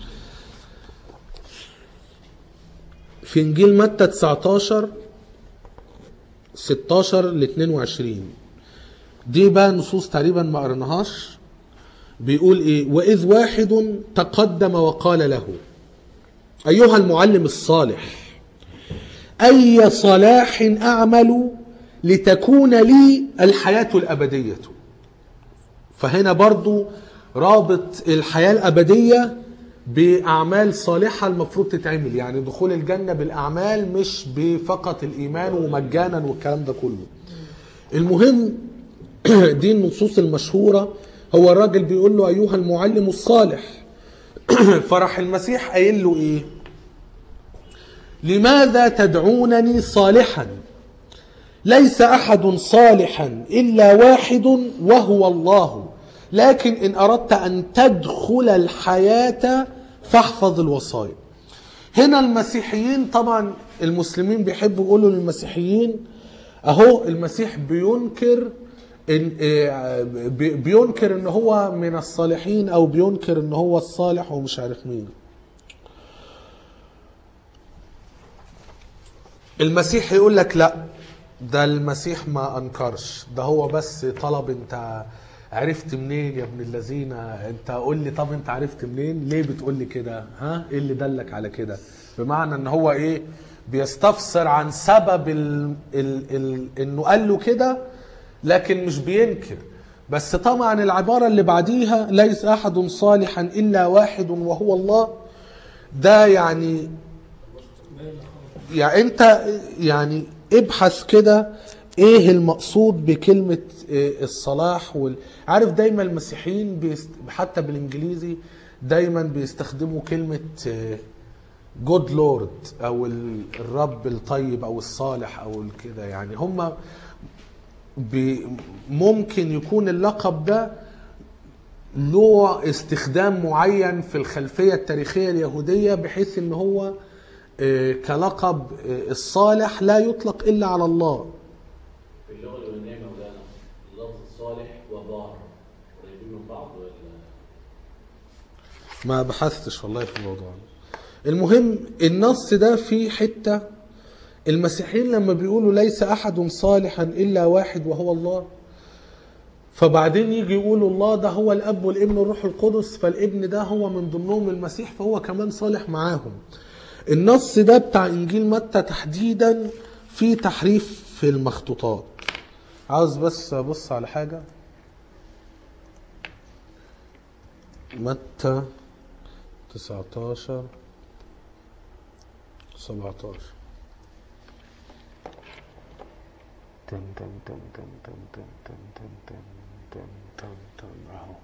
في انجيل متى تسعتاشر ستاشر ل اتنين وعشرين دي بقى نصوص تقريبا ما قرناهاش. بيقول ايه؟ واذ واحد تقدم وقال له ايها المعلم الصالح اي صلاح اعمل لتكون لي الحياة الابدية. فهنا برضو رابط الحياة الابدية بأعمال صالحة المفروض تتعمل، يعني دخول الجنة بالأعمال مش بفقط الإيمان ومجانا والكلام ده كله. المهم دي النصوص المشهورة. هو الراجل بيقول له أيها المعلم الصالح فرح المسيح قايل له إيه؟ لماذا تدعونني صالحا؟ ليس أحد صالحا إلا واحد وهو الله، لكن إن أردت أن تدخل الحياة فاحفظ الوصايا. هنا المسيحيين طبعا المسلمين بيحبوا يقولوا للمسيحيين أهو المسيح بينكر إن بينكر إن هو من الصالحين أو بينكر إن هو الصالح ومش عارف مين. المسيح يقول لك لا، ده المسيح ما أنكرش، ده هو بس طلب أنت عرفت منين يا ابن الذين؟ انت قول لي طب انت عرفت منين؟ ليه بتقول لي كده؟ ها ايه اللي دلك على كده؟ بمعنى ان هو ايه بيستفسر عن سبب ال ال ال انه قال له كده، لكن مش بينكر. بس طبعا العبارة اللي بعديها ليس احد صالحا الا واحد وهو الله، ده يعني يعني انت يعني ابحث كده ايه المقصود بكلمة الصلاح وال... عارف دايما المسيحيين بيست... حتى بالانجليزي دايما بيستخدموا كلمة جود لورد او الرب الطيب او الصالح او كده. يعني هم ب... ممكن يكون اللقب ده له استخدام معين في الخلفية التاريخية اليهودية، بحيث ان هو كلقب الصالح لا يطلق الا على الله. في اللغه اليونانيه مولانا اللفظ الصالح وبار قريبين من بعض ولا؟ ما بحثتش والله في الموضوع ده. المهم النص ده في حته المسيحيين لما بيقولوا ليس احد صالحا الا واحد وهو الله، فبعدين يجي يقولوا الله ده هو الاب والابن والروح القدس، فالابن ده هو من ضمنهم المسيح فهو كمان صالح معاهم. النص ده بتاع انجيل متى تحديدا في تحريف في المخطوطات. عاوز بس ابص على حاجه. متى تسعتاشر سبعتاشر تم تم تم تم تم تم تم تم تم تم تم تم اهو.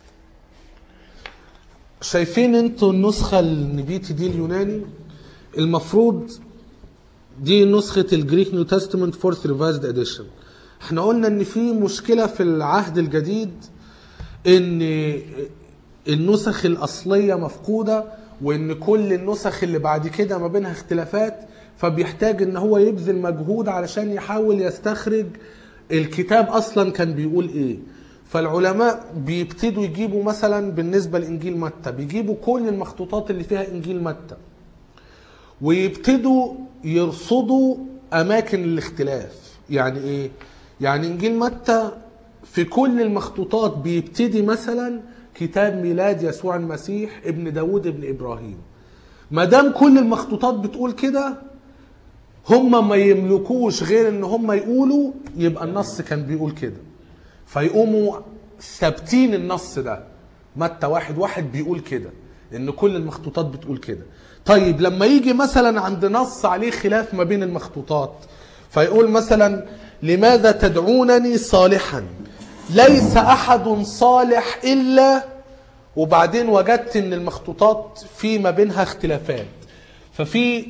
شايفين انتوا النسخه النبيتي دي اليوناني؟ المفروض دي نسخة الجريك نيو تestament فورث ريفايزد اديشن. احنا قلنا ان في مشكلة في العهد الجديد ان النسخ الاصلية مفقودة، وان كل النسخ اللي بعد كده ما بينها اختلافات، فبيحتاج ان هو يبذل مجهود علشان يحاول يستخرج الكتاب اصلا كان بيقول ايه. فالعلماء بيبتدوا يجيبوا مثلا بالنسبة لانجيل متى بيجيبوا كل المخطوطات اللي فيها انجيل متى ويبتدوا يرصدوا اماكن الاختلاف. يعني ايه؟ يعني انجيل متى في كل المخطوطات بيبتدي مثلا كتاب ميلاد يسوع المسيح ابن داود ابن ابراهيم. ما دام كل المخطوطات بتقول كده هم ما يملكوش غير ان هم يقولوا يبقى النص كان بيقول كده، فيقوموا ثابتين النص ده. متى واحد واحد بيقول كده ان كل المخطوطات بتقول كده. طيب لما يجي مثلا عند نص عليه خلاف ما بين المخطوطات فيقول مثلا لماذا تدعونني صالحا ليس احد صالح الا، وبعدين وجدت ان المخطوطات في ما بينها اختلافات. ففي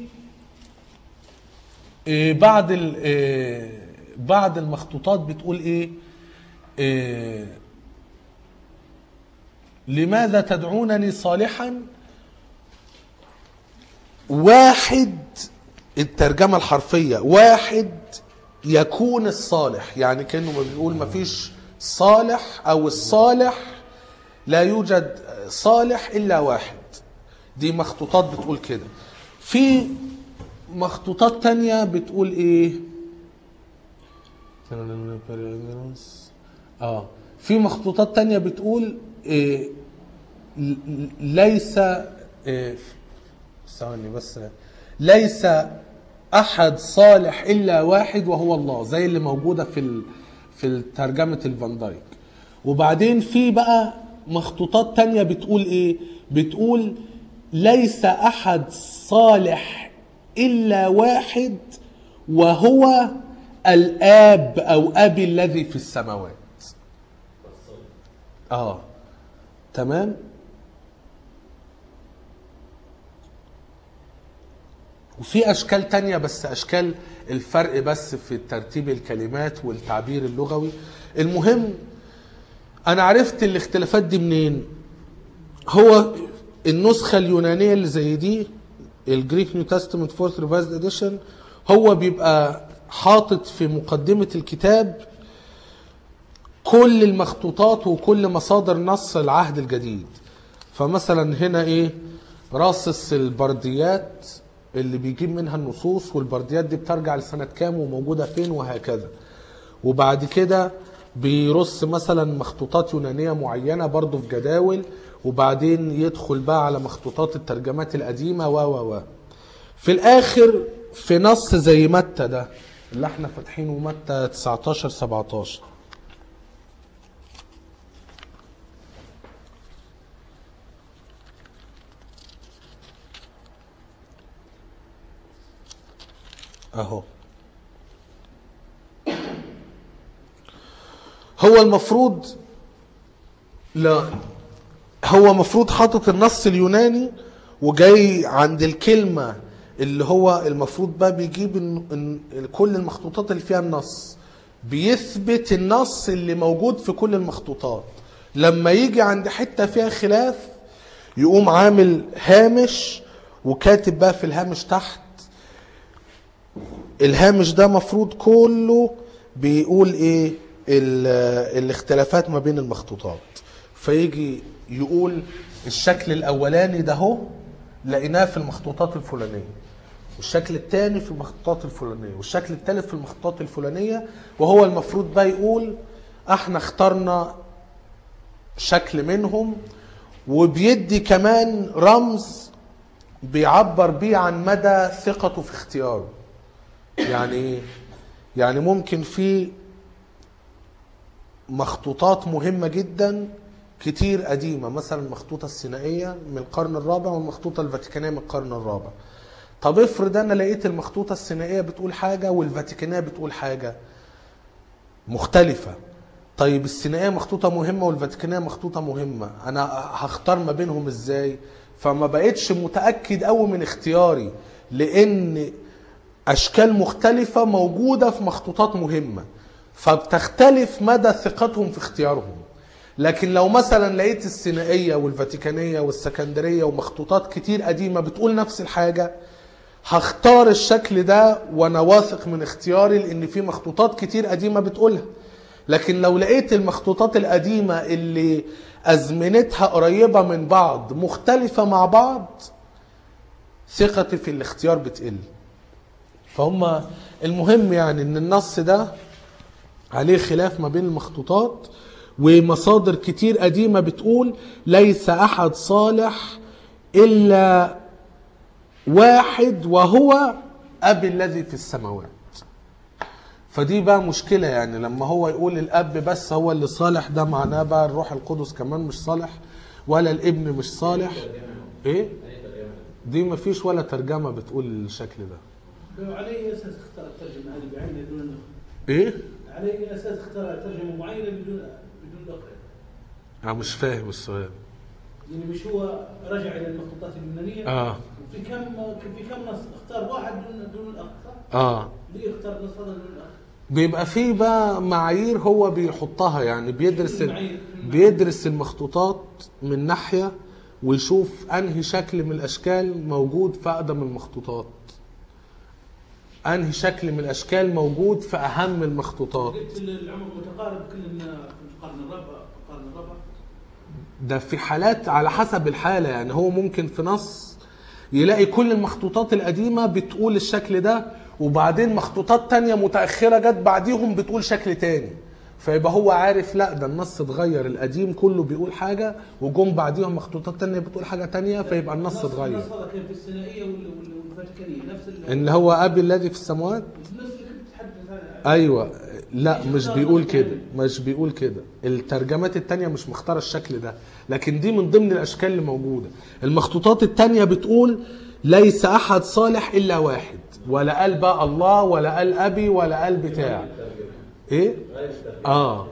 بعض بعض المخطوطات بتقول ايه, إيه لماذا تدعونني صالحا واحد، الترجمة الحرفية واحد يكون الصالح، يعني كأنه بيقول ما فيش صالح او الصالح لا يوجد صالح الا واحد. دي مخطوطات بتقول كده. في مخطوطات تانية بتقول ايه اه في مخطوطات تانية بتقول إيه ليس إيه ثواني بس ليس احد صالح الا واحد وهو الله، زي اللي موجودة في في ترجمة الفان دايك. وبعدين في بقى مخطوطات تانية بتقول ايه بتقول ليس احد صالح الا واحد وهو الاب او ابي الذي في السماوات. اه تمام. وفي اشكال تانية بس اشكال الفرق بس في ترتيب الكلمات والتعبير اللغوي. المهم انا عرفت الاختلافات دي منين. هو النسخة اليونانية اللي زي دي الجريك نيو تestament فورث ريفايزد اديشن هو بيبقى حاطط في مقدمة الكتاب كل المخطوطات وكل مصادر نص العهد الجديد. فمثلا هنا ايه راصص البرديات اللي بيجيب منها النصوص، والبرديات دي بترجع لسنة كام وموجودة فين وهكذا. وبعد كده بيرص مثلا مخطوطات يونانية معينة برضو في جداول، وبعدين يدخل بقى على مخطوطات الترجمات القديمة و و و في الاخر في نص زي متى ده اللي احنا فاتحينه متى تسعتاشر سبعتاشر اهو هو المفروض، لا هو مفروض حاطط النص اليوناني وجاي عند الكلمة اللي هو المفروض بقى بيجيب إن إن كل المخطوطات اللي فيها النص بيثبت النص اللي موجود في كل المخطوطات. لما يجي عند حتة فيها خلاف يقوم عامل هامش وكاتب بقى في الهامش تحت. الهامش ده مفروض كله بيقول ايه الاختلافات ما بين المخطوطات. فيجي يقول الشكل الاولاني ده هو لقيناه في المخطوطات الفلانيه، والشكل الثاني في المخطوطات الفلانيه، والشكل الثالث في المخطوطات الفلانيه. وهو المفروض بقى يقول احنا اخترنا شكل منهم، وبيدي كمان رمز بيعبر بيه عن مدى ثقته في اختياره. يعني ايه؟ يعني ممكن في مخطوطات مهمة جدا كتير قديمة، مثلا المخطوطة السينائية من القرن الرابع والمخطوطة الفاتيكانية من القرن الرابع. طب افرض انا لقيت المخطوطة السينائية بتقول حاجة والفاتيكانية بتقول حاجة مختلفة. طيب السينائية مخطوطة مهمة والفاتيكانية مخطوطة مهمة، انا هختار ما بينهم ازاي؟ فما بقيتش متأكد قوي من اختياري، لان اشكال مختلفة موجودة في مخطوطات مهمة، فبتختلف مدى ثقتهم في اختيارهم. لكن لو مثلا لقيت السينائية والفاتيكانية والسكندرية ومخطوطات كتير قديمة بتقول نفس الحاجة، هختار الشكل ده وانا واثق من اختياري لان في مخطوطات كتير قديمة بتقولها. لكن لو لقيت المخطوطات القديمة اللي ازمنتها قريبة من بعض مختلفة مع بعض، ثقتي في الاختيار بتقل. فهم المهم يعني ان النص ده عليه خلاف ما بين المخطوطات، ومصادر كتير قديمة بتقول ليس احد صالح الا واحد وهو اب الذي في السماوات. فدي بقى مشكلة، يعني لما هو يقول الاب بس هو اللي صالح، ده معناه بقى الروح القدس كمان مش صالح، ولا الابن مش صالح. ايه دي مفيش ولا ترجمة بتقول الشكل ده. على اي اساس اختار الترجمه هذه بعينها بدون ايه؟ على اي اساس اختار ترجمه معينه بدون بدون دقه؟ انا مش فاهم السؤال. يعني مش هو رجع الى المخطوطات اليونانيه؟ اه في كم في كم نص اختار واحد دون دون الاخر صح؟ اه ليه اختار نص هذا دون الاخر؟ بيبقى فيه بقى معايير هو بيحطها، يعني بيدرس ال... بيدرس المخطوطات من ناحية ويشوف انهي شكل من الاشكال موجود في اقدم المخطوطات، انهي شكل من الاشكال موجود في اهم المخطوطات. قلت العمر متقارب كلنا في القرن الرابع القرن الرابع. ده في حالات على حسب الحالة، يعني هو ممكن في نص يلاقي كل المخطوطات القديمة بتقول الشكل ده، وبعدين مخطوطات تانية متأخرة جت بعديهم بتقول شكل تاني، فيبقى هو عارف لا ده النص اتغير، القديم كله بيقول حاجة وجم بعديهم مخطوطات تانية بتقول حاجة تانية، فيبقى النص اتغير. النص هذا كان في السينائية والفاتيكانية نفس اللي هو أبي الذي في السماوات. نفس اللي كنت تحدث عنه. أيوة لا مش بيقول كده، مش بيقول كده. الترجمات التانية مش مختارة الشكل ده، لكن دي من ضمن الأشكال اللي موجودة. المخطوطات التانية بتقول ليس أحد صالح إلا واحد، ولا قال بقى الله ولا قال أبي ولا قال بتاع إيه؟ آه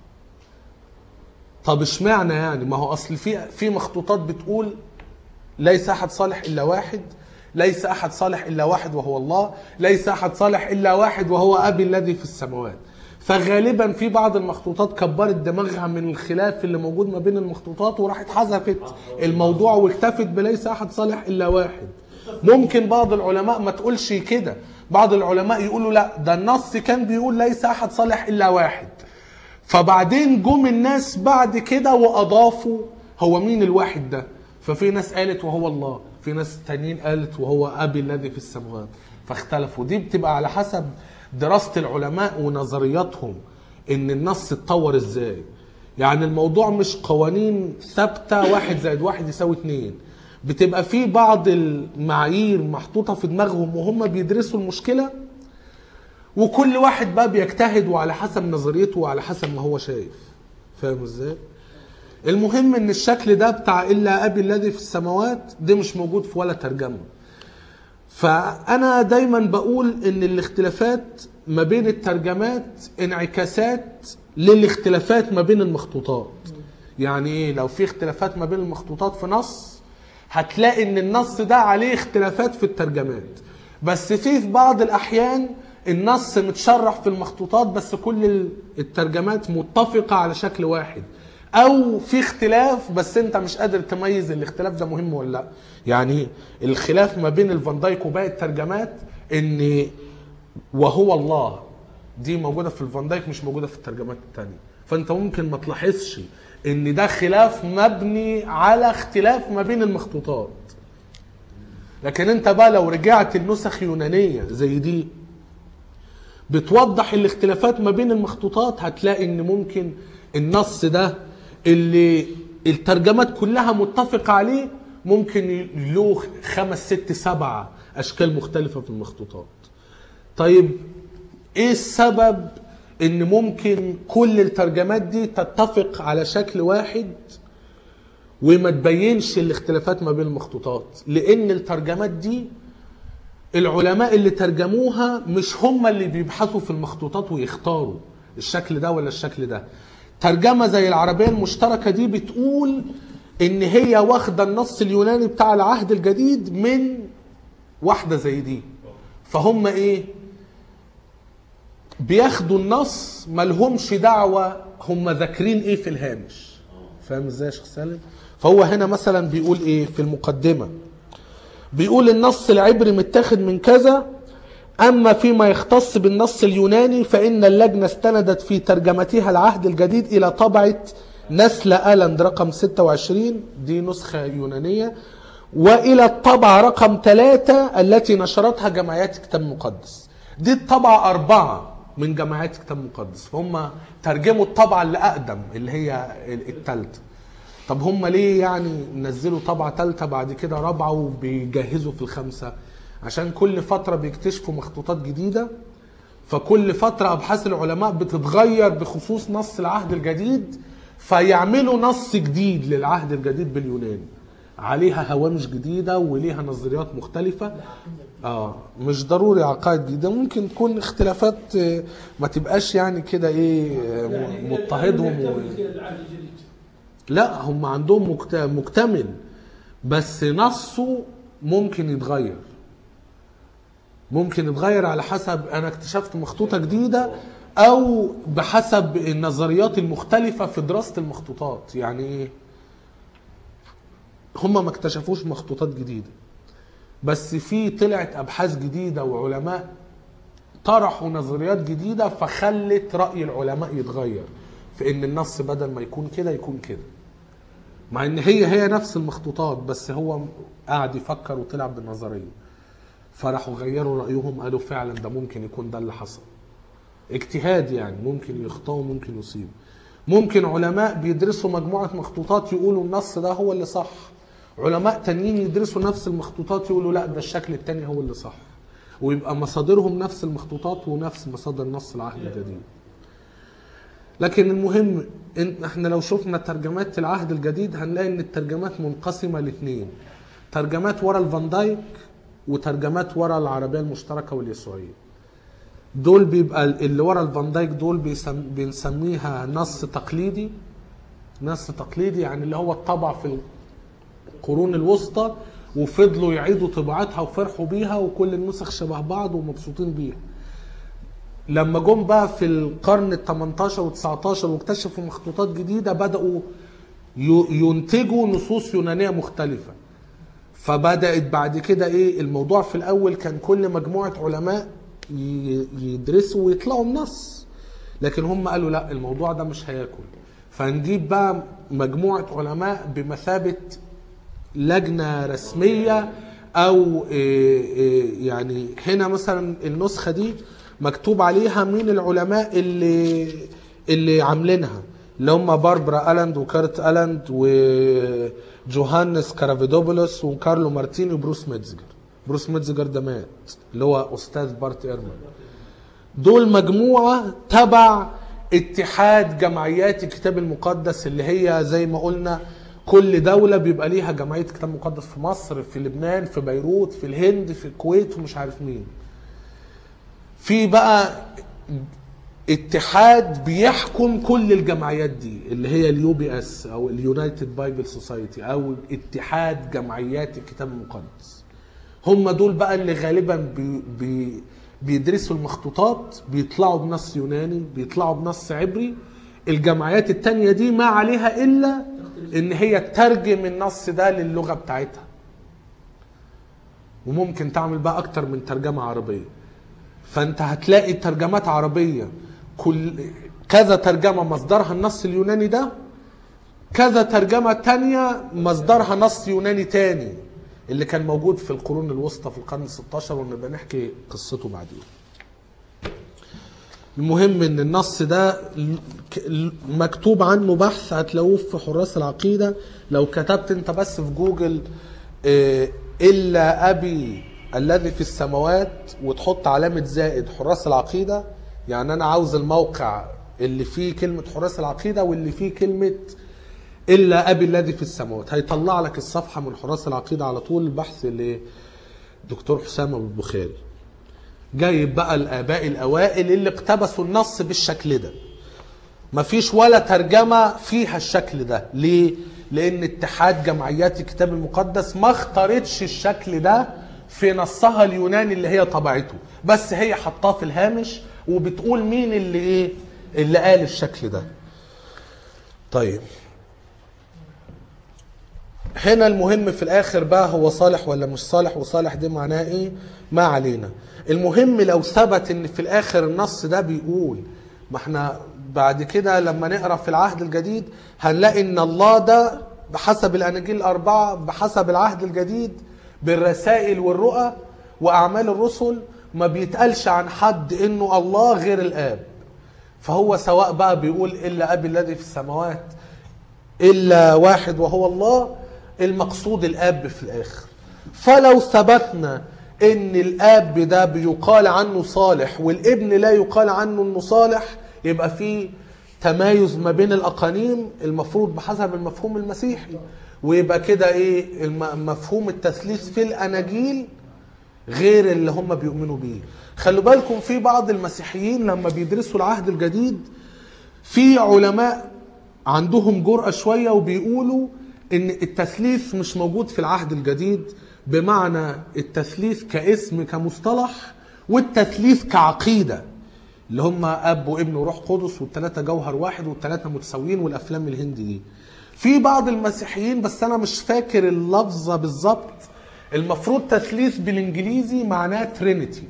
طب اشمعنى يعني؟ ما هو أصل في في مخطوطات بتقول ليس أحد صالح إلا واحد، ليس أحد صالح إلا واحد وهو الله، ليس أحد صالح إلا واحد وهو أبي الذي في السماوات. فغالبا في بعض المخطوطات كبرت دماغها من الخلاف اللي موجود ما بين المخطوطات وراحت حذفت الموضوع واكتفت بليس أحد صالح إلا واحد. ممكن بعض العلماء ما تقولش كده، بعض العلماء يقولوا لا ده النص كان بيقول ليس أحد صالح إلا واحد، فبعدين جم الناس بعد كده وأضافوا هو مين الواحد ده، ففي ناس قالت وهو الله، في ناس تانيين قالت وهو أبي الذي في السماوات، فاختلفوا. دي بتبقى على حسب دراسة العلماء ونظرياتهم ان النص اتطور ازاي. يعني الموضوع مش قوانين ثابتة واحد زائد واحد يساوي اتنين، بتبقى في بعض المعايير محطوطة في دماغهم وهم بيدرسوا المشكلة، وكل واحد بقى بيجتهد وعلى حسب نظريته وعلى حسب ما هو شايف. فاهم ازاي؟ المهم ان الشكل ده بتاع إلا أبي الذي في السماوات ده مش موجود في ولا ترجمة. فأنا دايما بقول إن الاختلافات ما بين الترجمات انعكاسات للاختلافات ما بين المخطوطات. يعني إيه؟ لو في اختلافات ما بين المخطوطات في نص، هتلاقي إن النص ده عليه اختلافات في الترجمات. بس في في بعض الأحيان النص متشرح في المخطوطات بس كل الترجمات متفقة على شكل واحد، او في اختلاف بس انت مش قادر تميز الاختلاف ده مهم ولا لا. يعني الخلاف ما بين الفان دايك وباقي الترجمات ان وهو الله دي موجودة في الفان دايك مش موجودة في الترجمات التانية، فانت ممكن ما تلاحظش ان ده خلاف مبني على اختلاف ما بين المخطوطات. لكن انت بقى لو رجعت النسخ يونانية زي دي بتوضح الاختلافات ما بين المخطوطات، هتلاقي ان ممكن النص ده اللي الترجمات كلها متفقة عليه ممكن له خمس ست سبع اشكال مختلفة في المخطوطات. طيب ايه السبب ان ممكن كل الترجمات دي تتفق على شكل واحد وما تبينش الاختلافات ما بين المخطوطات؟ لان الترجمات دي العلماء اللي ترجموها مش هم اللي بيبحثوا في المخطوطات ويختاروا الشكل ده ولا الشكل ده. ترجمة زي العربية المشتركة دي بتقول ان هي واخدة النص اليوناني بتاع العهد الجديد من واحدة زي دي، فهم ايه بياخدوا النص ملهمش دعوة هم ذاكرين ايه في الهامش. فاهم ازاي يا شيخ سالم؟ فهو هنا مثلا بيقول ايه في المقدمة، بيقول النص العبري متاخد من كذا، أما فيما يختص بالنص اليوناني فإن اللجنة استندت في ترجمتها العهد الجديد إلى طبعة نسل ألند رقم ستة وعشرين، دي نسخة يونانية، وإلى الطبعة رقم ثلاثة التي نشرتها جمعيات كتاب مقدس. دي الطبعة أربعة من جمعيات كتاب مقدس، فهم ترجموا الطبعة اللي أقدم اللي هي الثالثة. طب هم ليه يعني نزلوا طبعة ثالثة بعد كده رابعة وبيجهزوا في الخمسة؟ عشان كل فترة بيكتشفوا مخطوطات جديدة، فكل فترة أبحاث العلماء بتتغير بخصوص نص العهد الجديد، فيعملوا نص جديد للعهد الجديد باليوناني عليها هوامش جديدة وليها نظريات مختلفة. آه مش ضروري عقائد جديدة، ممكن تكون اختلافات ما تبقاش يعني كده ايه مضطهدهم و... لا هم عندهم مكتمل بس نصه ممكن يتغير، ممكن يتغير على حسب انا اكتشفت مخطوطة جديدة او بحسب النظريات المختلفة في دراسة المخطوطات. يعني ايه هم ما اكتشفوش مخطوطات جديدة بس في طلعت ابحاث جديدة وعلماء طرحوا نظريات جديدة فخلت رأي العلماء يتغير في ان النص بدل ما يكون كده يكون كده، مع ان هي هي نفس المخطوطات بس هو قاعد يفكر وطلع بالنظرية فراحوا غيروا رأيهم قالوا فعلا ده ممكن يكون ده اللي حصل. اجتهاد يعني، ممكن يخطئوا ممكن يصيبوا. ممكن علماء بيدرسوا مجموعة مخطوطات يقولوا النص ده هو اللي صح، علماء تانيين يدرسوا نفس المخطوطات يقولوا لا ده الشكل التاني هو اللي صح، ويبقى مصادرهم نفس المخطوطات ونفس مصادر نص العهد الجديد. لكن المهم إن احنا لو شفنا ترجمات العهد الجديد هنلاقي ان الترجمات منقسمة لاثنين، ترجمات ورا الفان دايك وترجمات ورا العربية المشتركة واليسوعية. دول بيبقى اللي ورا الفان دايك دول بيسم بنسميها نص تقليدي. نص تقليدي يعني اللي هو الطبع في القرون الوسطى وفضلوا يعيدوا طباعتها وفرحوا بيها وكل النسخ شبه بعض ومبسوطين بيها. لما جم بقى في القرن الثمنتاشر والتسعتاشر واكتشفوا مخطوطات جديدة بدأوا ينتجوا نصوص يونانية مختلفة. فبدأت بعد كده ايه الموضوع، في الاول كان كل مجموعة علماء يدرسوا ويطلعوا النص، لكن هم قالوا لا الموضوع ده مش هياكل، فنجيب بقى مجموعة علماء بمثابة لجنة رسمية او يعني هنا مثلا النسخة دي مكتوب عليها مين العلماء اللي اللي عاملينها، اللي هم باربرا ألند وكارت ألند وجوهانس كارافيدوبولوس وكارلو مارتيني وبروس ميتزجر. بروس ميتزجر ده مات، اللي هو أستاذ بارت إيرمان. دول مجموعة تبع اتحاد جمعيات الكتاب المقدس اللي هي زي ما قلنا كل دولة بيبقى ليها جمعية كتاب مقدس، في مصر، في لبنان، في بيروت، في الهند، في الكويت، ومش عارف مين. في بقى اتحاد بيحكم كل الجمعيات دي اللي هي اليو بي اس او اليونايتد بايبل سوسايتي او اتحاد جمعيات الكتاب المقدس. هم دول بقى اللي غالبا بي بي بيدرسوا المخطوطات، بيطلعوا بنص يوناني، بيطلعوا بنص عبري. الجمعيات التانية دي ما عليها الا ان هي تترجم النص ده للغة بتاعتها، وممكن تعمل بقى اكتر من ترجمة عربية. فانت هتلاقي ترجمات عربية كل كذا ترجمة مصدرها النص اليوناني ده، كذا ترجمة تانية مصدرها نص يوناني تاني اللي كان موجود في القرون الوسطى في القرن الستاشر، ونبقى نحكي قصته بعدين. المهم ان النص ده مكتوب عنه بحث هتلاقوه في حراس العقيدة. لو كتبت انت بس في جوجل إلا أبي الذي في السماوات وتحط علامة زائد حراس العقيدة، يعني أنا عاوز الموقع اللي فيه كلمة حراس العقيدة واللي فيه كلمة إلا أبي الذي في السماوات، هيطلع لك الصفحة من حراس العقيدة على طول. البحث اللي دكتور حسام أبو البخاري جايب بقى الآباء الأوائل اللي اقتبسوا النص بالشكل ده. مفيش ولا ترجمة فيها الشكل ده. ليه؟ لأن اتحاد جمعيات الكتاب المقدس ما اختارتش الشكل ده في نصها اليوناني اللي هي طبعته، بس هي حطاه في الهامش وبتقول مين اللي ايه اللي قال الشكل ده. طيب هنا المهم في الاخر بقى هو صالح ولا مش صالح، وصالح دي معناه ايه؟ ما علينا. المهم لو ثبت ان في الاخر النص ده بيقول، ما احنا بعد كده لما نقرأ في العهد الجديد هنلاقي ان الله ده بحسب الاناجيل الاربعة بحسب العهد الجديد بالرسائل والرؤى واعمال الرسل ما بيتقالش عن حد انه الله غير الاب. فهو سواء بقى بيقول الا ابي الذي في السماوات الا واحد وهو الله، المقصود الاب في الاخر. فلو ثبتنا ان الاب ده بيقال عنه صالح والابن لا يقال عنه انه صالح، يبقى في تمايز ما بين الاقانيم المفروض بحسب المفهوم المسيحي، ويبقى كده ايه مفهوم التثليث في الاناجيل غير اللي هم بيؤمنوا بيه. خلوا بالكم في بعض المسيحيين لما بيدرسوا العهد الجديد في علماء عندهم جرأة شوية وبيقولوا ان التثليث مش موجود في العهد الجديد، بمعنى التثليث كاسم كمصطلح والتثليث كعقيدة اللي هم اب وابن وروح قدس والثلاثه جوهر واحد والثلاثه متساويين والافلام الهندي دي. في بعض المسيحيين بس انا مش فاكر اللفظه بالظبط، المفروض تثليث بالانجليزي معناه ترينيتي.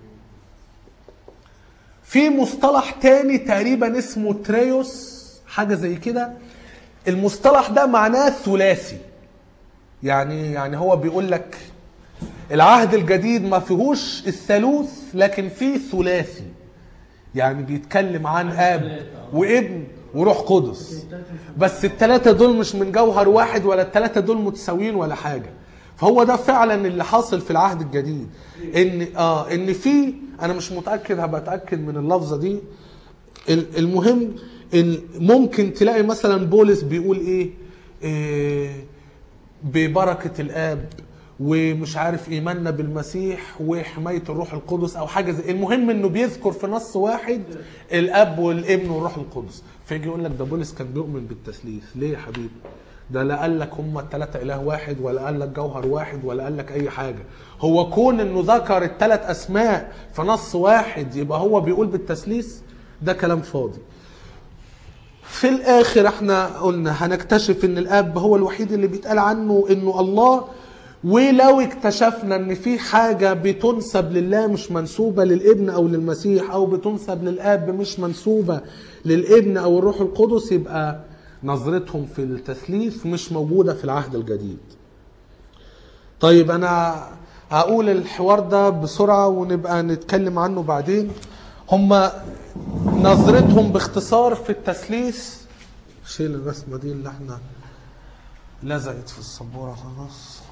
في مصطلح تاني تقريبا اسمه تريوس حاجه زي كده، المصطلح ده معناه ثلاثي. يعني يعني هو بيقول لك العهد الجديد ما فيهوش الثالوث لكن فيه ثلاثي، يعني بيتكلم عن اب وابن وروح قدس، بس الثلاثه دول مش من جوهر واحد ولا الثلاثه دول متساويين ولا حاجه. فهو ده فعلا اللي حاصل في العهد الجديد، ان اه ان في، انا مش متاكد هبقى اتاكد من اللفظه دي. المهم ممكن تلاقي مثلا بولس بيقول ايه, إيه ببركه الاب ومش عارف ايماننا بالمسيح وحمايه الروح القدس او حاجه زي، المهم انه بيذكر في نص واحد الاب والابن والروح القدس، فيجي يقول لك ده بولس كان بيؤمن بالتثليث. ليه يا حبيبي؟ ده لا قال لك هم الثلاثه اله واحد ولا قال لك جوهر واحد ولا قال لك اي حاجه. هو كون انه ذكر الثلاث اسماء في نص واحد يبقى هو بيقول بالتثليث؟ ده كلام فاضي. في الاخر احنا قلنا هنكتشف ان الاب هو الوحيد اللي بيتقال عنه انه الله، ولو اكتشفنا ان في حاجة بتنسب لله مش منسوبة للابن او للمسيح، او بتنسب للاب مش منسوبة للابن او الروح القدس، يبقى نظرتهم في التثليث مش موجودة في العهد الجديد. طيب انا هقول الحوار ده بسرعة ونبقى نتكلم عنه بعدين. هم نظرتهم باختصار في التثليث، شيل الرسمة دي اللي احنا لزقت في السبورة خلاص.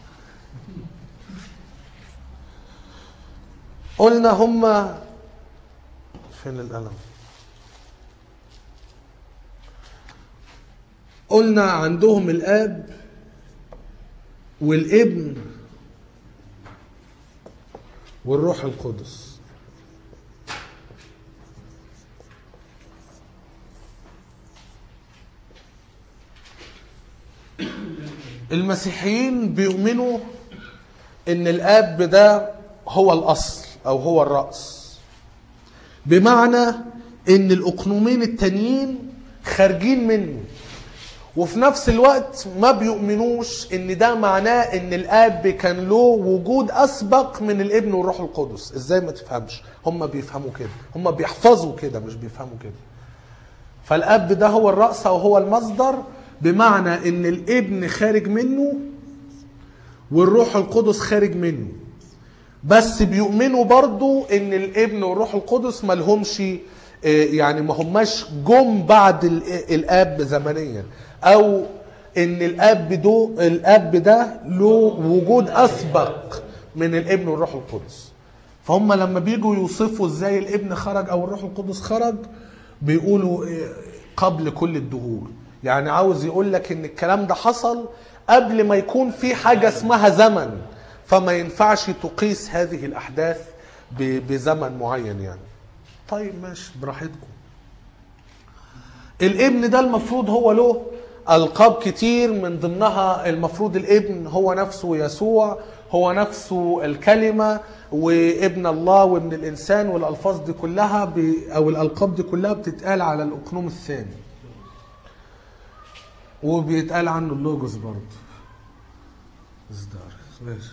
قلنا هم فين القلم؟ قلنا عندهم الاب والابن والروح القدس. المسيحيين بيؤمنوا ان الاب ده هو الاصل او هو الرأس، بمعنى ان الاقنومين التانيين خارجين منه، وفي نفس الوقت ما بيؤمنوش ان ده معناه ان الاب كان له وجود اسبق من الابن والروح القدس. ازاي؟ ما تفهمش، هم بيفهموا كده، هم بيحفظوا كده مش بيفهموا كده. فالاب ده هو الرأس او هو المصدر، بمعنى ان الابن خارج منه والروح القدس خارج منه. بس بيؤمنوا برضو ان الابن والروح القدس ما لهمش يعني ما هماش جم بعد الاب زمنيا، او ان الاب دو الاب ده له وجود اسبق من الابن والروح القدس. فهم لما بيجوا يوصفوا ازاي الابن خرج او الروح القدس خرج بيقولوا قبل كل الدهور. يعني عاوز يقول لك ان الكلام ده حصل قبل ما يكون في حاجة اسمها زمن، فما ينفعش تقيس هذه الاحداث بزمن معين يعني. طيب ماشي براحتكم. الابن ده المفروض هو له ألقاب كتير، من ضمنها المفروض الابن هو نفسه يسوع، هو نفسه الكلمة وابن الله وابن الإنسان، والألفاظ دي كلها ب... أو الألقاب دي كلها بتتقال على الأقنوم الثاني، وبيتقال عنه اللوجوس برضه. ماشي.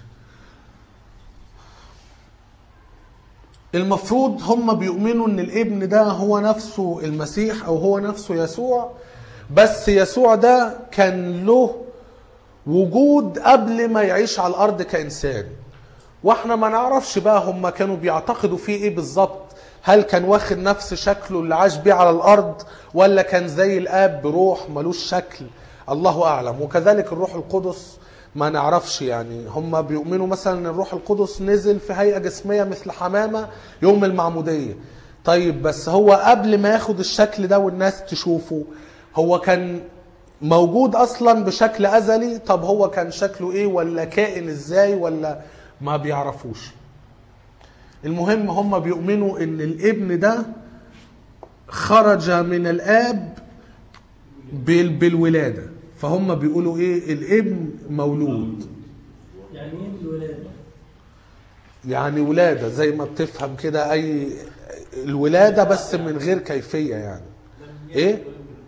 المفروض هم بيؤمنوا ان الابن ده هو نفسه المسيح او هو نفسه يسوع، بس يسوع ده كان له وجود قبل ما يعيش على الارض كإنسان، واحنا ما نعرفش بقى هم كانوا بيعتقدوا فيه ايه بالظبط. هل كان واخد نفس شكله اللي عاش بيه على الارض، ولا كان زي الاب بروح ملوش شكل؟ الله اعلم. وكذلك الروح القدس ما نعرفش. يعني هم بيؤمنوا مثلا ان الروح القدس نزل في هيئة جسمية مثل حمامة يوم المعمودية. طيب بس هو قبل ما ياخد الشكل ده والناس تشوفه هو كان موجود اصلا بشكل ازلي؟ طب هو كان شكله ايه، ولا كائن ازاي، ولا ما بيعرفوش. المهم هم بيؤمنوا ان الابن ده خرج من الاب بالولادة، فهم بيقولوا ايه؟ الابن مولود. يعني ايه الولادة؟ يعني ولادة زي ما بتفهم كده، اي الولادة بس من غير كيفية يعني. ايه؟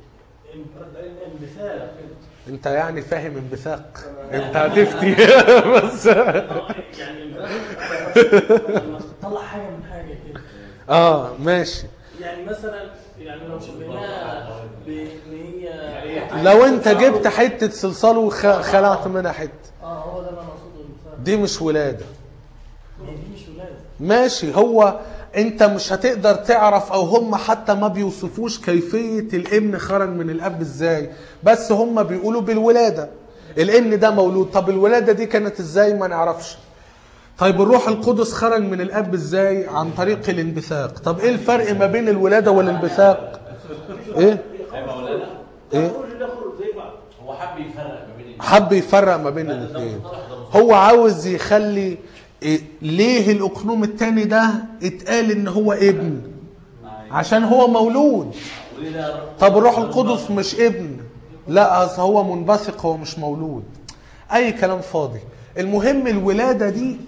انبثاق. انت يعني فاهم انبثاق؟ انت هتفتي بس يعني لما تطلع حاجة من حاجة كده. اه ماشي. يعني مثلا يعني لو شبهناها بان هي لو انت جبت حتة صلصال وخلعت منها حتة، اه هو ده اللي انا اقصده الانبثاق. دي مش ولادة. دي مش ولادة. ماشي. هو انت مش هتقدر تعرف، او هم حتى ما بيوصفوش كيفية الابن خرج من الاب ازاي، بس هم بيقولوا بالولادة الابن ده مولود. طب الولادة دي كانت ازاي؟ ما نعرفش. طيب الروح القدس خرج من الاب ازاي؟ عن طريق الانبثاق. طب ايه الفرق ما بين الولادة والانبثاق؟ ايه؟ ايه؟ هو حب يفرق ما بين حب يفرق ما بين الاثنين. هو عاوز يخلي إيه؟ ليه الاقنوم التاني ده اتقال ان هو ابن؟ عشان هو مولود. طب الروح القدس مش ابن؟ لا اصل هو منبثق، هو مش مولود. اي كلام فاضي. المهم الولادة دي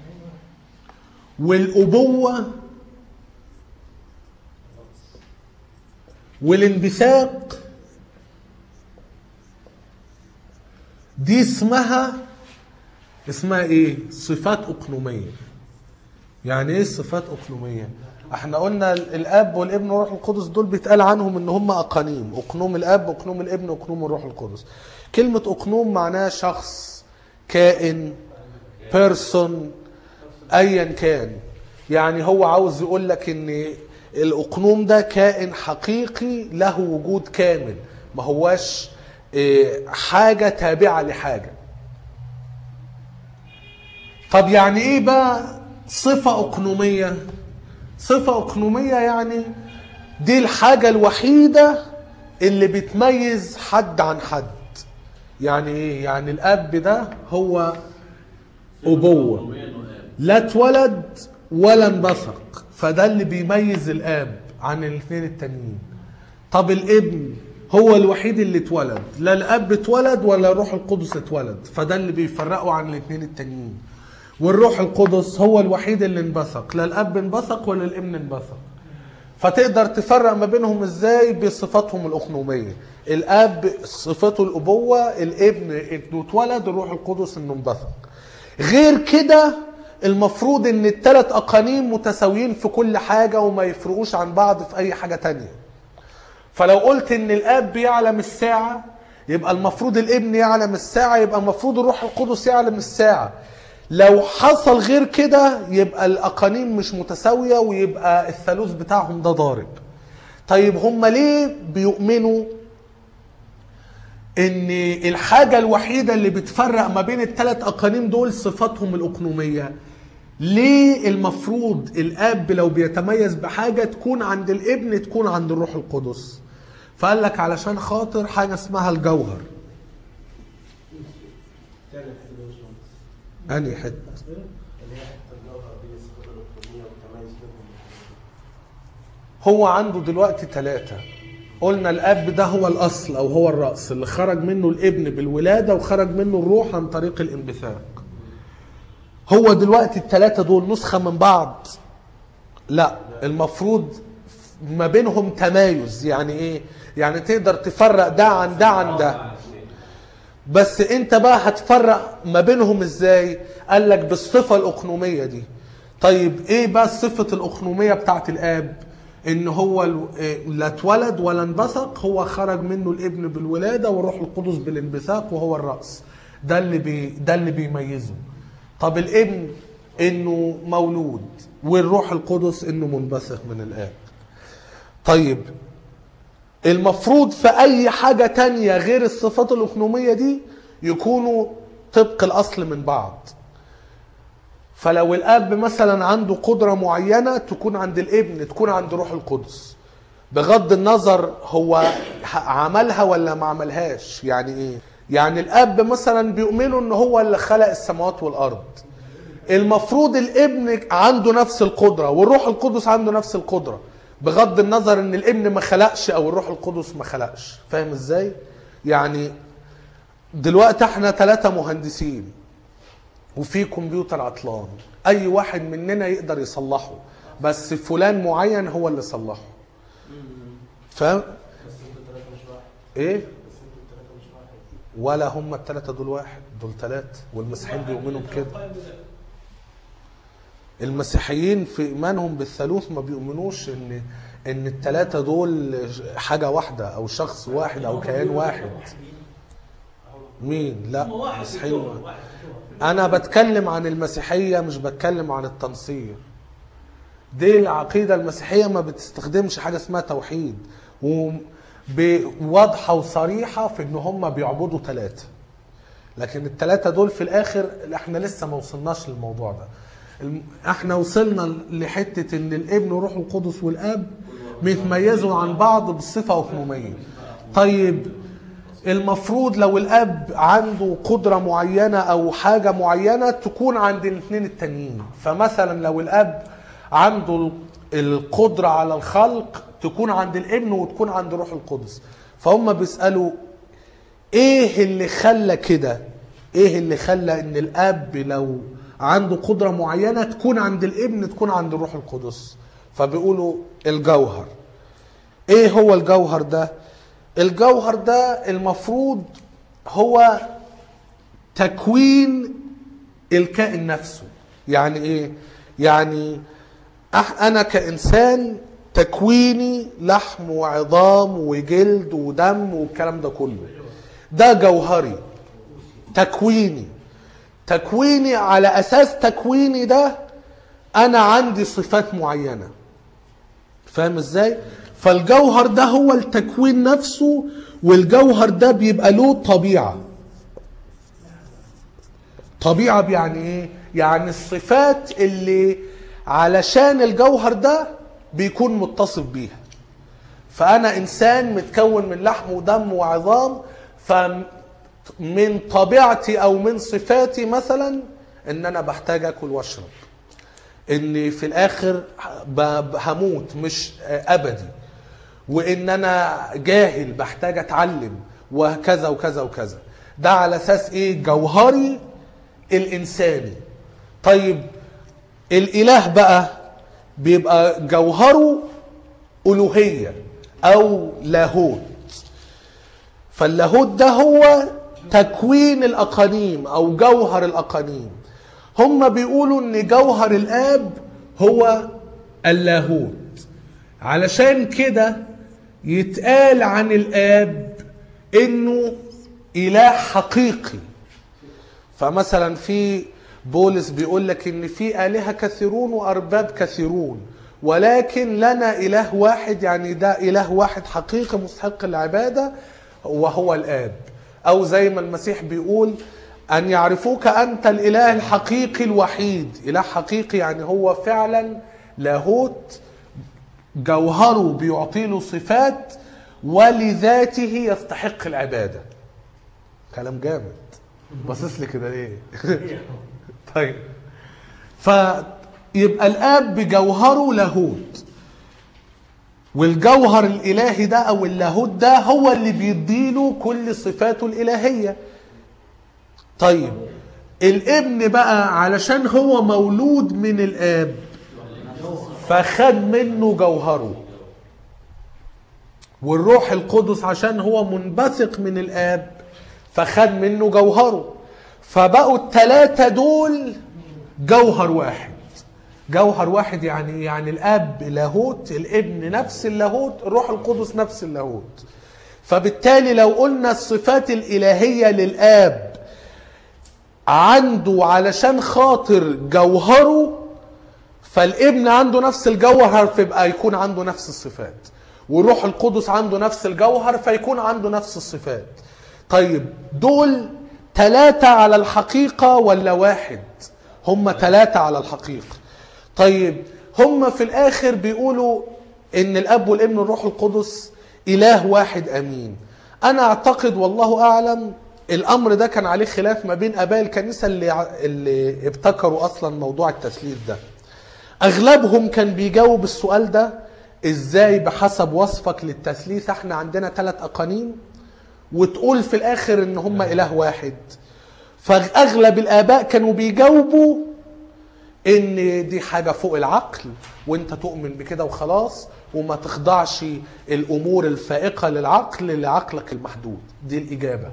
والأبوة والانبثاق دي اسمها اسمها ايه؟ صفات أقنومية. يعني ايه صفات أقنومية؟ احنا قلنا الاب والابن والروح القدس دول بيتقال عنهم ان هم اقانيم، اقنوم الاب واقنوم الابن واقنوم الروح القدس. كلمة اقنوم معناها شخص، كائن، بيرسون، ايا كان. يعني هو عاوز يقول لك ان الاقنوم ده كائن حقيقي له وجود كامل، ما هواش حاجة تابعة لحاجة. طب يعني ايه بقى صفة اقنومية؟ صفة اقنومية يعني دي الحاجة الوحيدة اللي بتميز حد عن حد. يعني ايه؟ يعني الاب ده هو ابوه، لا اتولد ولا انبثق، فده اللي بيميز الاب عن الاثنين التانيين. طب الابن هو الوحيد اللي اتولد، لا الاب اتولد ولا الروح القدس اتولد، فده اللي بيفرقه عن الاثنين التانيين. والروح القدس هو الوحيد اللي انبثق، لا الاب انبثق ولا الابن انبثق. فتقدر تفرق ما بينهم ازاي؟ بصفاتهم الاقنوميه. الاب صفته الابوه، الابن انه اتولد، الروح القدس انه انبثق. غير كده المفروض ان الثلاث اقانيم متساويين في كل حاجه وما يفرقوش عن بعض في اي حاجه تانية. فلو قلت ان الاب يعلم الساعه، يبقى المفروض الابن يعلم الساعه، يبقى المفروض الروح القدس يعلم الساعه. لو حصل غير كده يبقى الاقانيم مش متساويه، ويبقى الثالوث بتاعهم ده ضارب. طيب هم ليه بيؤمنوا ان الحاجه الوحيده اللي بتفرق ما بين الثلاث اقانيم دول صفاتهم الاقنوميه؟ ليه المفروض الاب لو بيتميز بحاجه تكون عند الابن تكون عند الروح القدس؟ فقال لك علشان خاطر حاجه اسمها الجوهر. انهي حته؟ هو عنده دلوقتي ثلاثة. قلنا الاب ده هو الاصل او هو الرأس اللي خرج منه الابن بالولادة وخرج منه الروح عن طريق الانبثاق. هو دلوقتي الثلاثة دول نسخة من بعض؟ لا، المفروض ما بينهم تمايز. يعني ايه؟ يعني تقدر تفرق ده عن ده عن ده. بس انت بقى هتفرق ما بينهم ازاي؟ قال لك بالصفة الاقنومية دي. طيب ايه بقى الصفة الاقنومية بتاعت الاب؟ ان هو لا اتولد ولا انبثق، هو خرج منه الابن بالولادة والروح القدس بالانبثاق وهو الرأس. ده اللي بي ده اللي بيميزه. طب الابن انه مولود، والروح القدس انه منبثق من الاب. طيب المفروض في اي حاجة تانية غير الصفات الاقنومية دي يكونوا طبق الاصل من بعض. فلو الاب مثلا عنده قدرة معينة تكون عند الابن تكون عند روح القدس، بغض النظر هو عملها ولا ما عملهاش. يعني ايه؟ يعني الاب مثلا بيؤمنوا ان هو اللي خلق السماوات والارض، المفروض الابن عنده نفس القدرة والروح القدس عنده نفس القدرة، بغض النظر ان الابن ما خلقش او الروح القدس ما خلقش. فاهم ازاي؟ يعني دلوقتي احنا ثلاثة مهندسين وفي كمبيوتر عطلان، اي واحد مننا يقدر يصلحه، بس فلان معين هو اللي صلحه. فاهم؟ ايه؟ ولا هم الثلاثة دول واحد، دول ثلاثة، والمسيحيين بيؤمنوا بكده. المسيحيين في ايمانهم بالثالوث ما بيؤمنوش ان ان الثلاثة دول حاجة واحدة او شخص واحد او كيان واحد. مين؟ لا، مسيحيين. انا بتكلم عن المسيحية مش بتكلم عن التنصير. دي العقيدة المسيحية ما بتستخدمش حاجة اسمها توحيد، وواضحة وصريحة في ان هم بيعبدوا ثلاثة. لكن الثلاثة دول في الاخر احنا لسه ما وصلناش للموضوع ده. احنا وصلنا لحتة ان الابن وروح القدس والاب بيتميزوا عن بعض بالصفة اقنومية. طيب المفروض لو الاب عنده قدرة معينة او حاجة معينة تكون عند الاثنين التانيين. فمثلا لو الاب عنده القدرة على الخلق تكون عند الابن وتكون عند روح القدس. فهم بيسألوا ايه اللي خلى كده؟ ايه اللي خلى ان الاب لو عنده قدرة معينة تكون عند الابن تكون عند الروح القدس؟ فبيقولوا الجوهر. ايه هو الجوهر ده؟ الجوهر ده المفروض هو تكوين الكائن نفسه. يعني ايه؟ يعني انا كإنسان تكويني لحم وعظام وجلد ودم والكلام ده كله، ده جوهري تكويني. تكويني على اساس تكويني ده انا عندي صفات معينة. فاهم ازاي؟ فالجوهر ده هو التكوين نفسه، والجوهر ده بيبقى له طبيعة. طبيعة يعني ايه؟ يعني الصفات اللي علشان الجوهر ده بيكون متصف بيها. فانا انسان متكون من لحم ودم وعظام، فمن طبيعتي او من صفاتي مثلا ان انا بحتاج اكل واشرب، ان في الاخر هموت مش ابدي، وان انا جاهل بحتاج اتعلم، وكذا وكذا وكذا. ده على اساس ايه؟ جوهري الانساني. طيب الاله بقى بيبقى جوهره الوهيه او لاهوت. فاللاهوت ده هو تكوين الاقانيم او جوهر الاقانيم. هم بيقولوا ان جوهر الاب هو اللاهوت، علشان كده يتقال عن الاب انه اله حقيقي. فمثلا في بولس بيقول لك ان في آلهة كثيرون وارباب كثيرون، ولكن لنا اله واحد، يعني ده اله واحد حقيقي مستحق العبادة وهو الاب. او زي ما المسيح بيقول ان يعرفوك انت الاله الحقيقي الوحيد. اله حقيقي يعني هو فعلا لاهوت، جوهره بيعطيله صفات ولذاته يستحق العبادة. كلام جامد، باصص لي كده ليه؟ طيب، فيبقى الاب بجوهره لاهوت، والجوهر الالهي ده او اللاهوت ده هو اللي بيديله كل صفاته الالهيه. طيب الابن بقى علشان هو مولود من الاب فخد منه جوهره، والروح القدس عشان هو منبثق من الاب فخد منه جوهره. فبقوا الثلاثه دول جوهر واحد. جوهر واحد يعني يعني الاب لاهوت، الابن نفس اللاهوت، الروح القدس نفس اللاهوت. فبالتالي لو قلنا الصفات الالهيه للاب عنده علشان خاطر جوهره، فالابن عنده نفس الجوهر فيبقى يكون عنده نفس الصفات، والروح القدس عنده نفس الجوهر فيكون عنده نفس الصفات. طيب دول ثلاثة على الحقيقة ولا واحد؟ هم ثلاثة على الحقيقة. طيب هم في الآخر بيقولوا إن الأب والابن والروح القدس إله واحد أمين. أنا أعتقد والله أعلم الأمر ده كان عليه خلاف ما بين آباء الكنيسة اللي, اللي ابتكروا أصلا موضوع التثليث ده. أغلبهم كان بيجاوب السؤال ده إزاي بحسب وصفك للتثليث احنا عندنا ثلاث أقانيم وتقول في الآخر إن هم إله واحد. فأغلب الآباء كانوا بيجاوبوا إن دي حاجة فوق العقل وإنت تؤمن بكده وخلاص، وما تخضعش الأمور الفائقة للعقل لعقلك المحدود. دي الإجابة.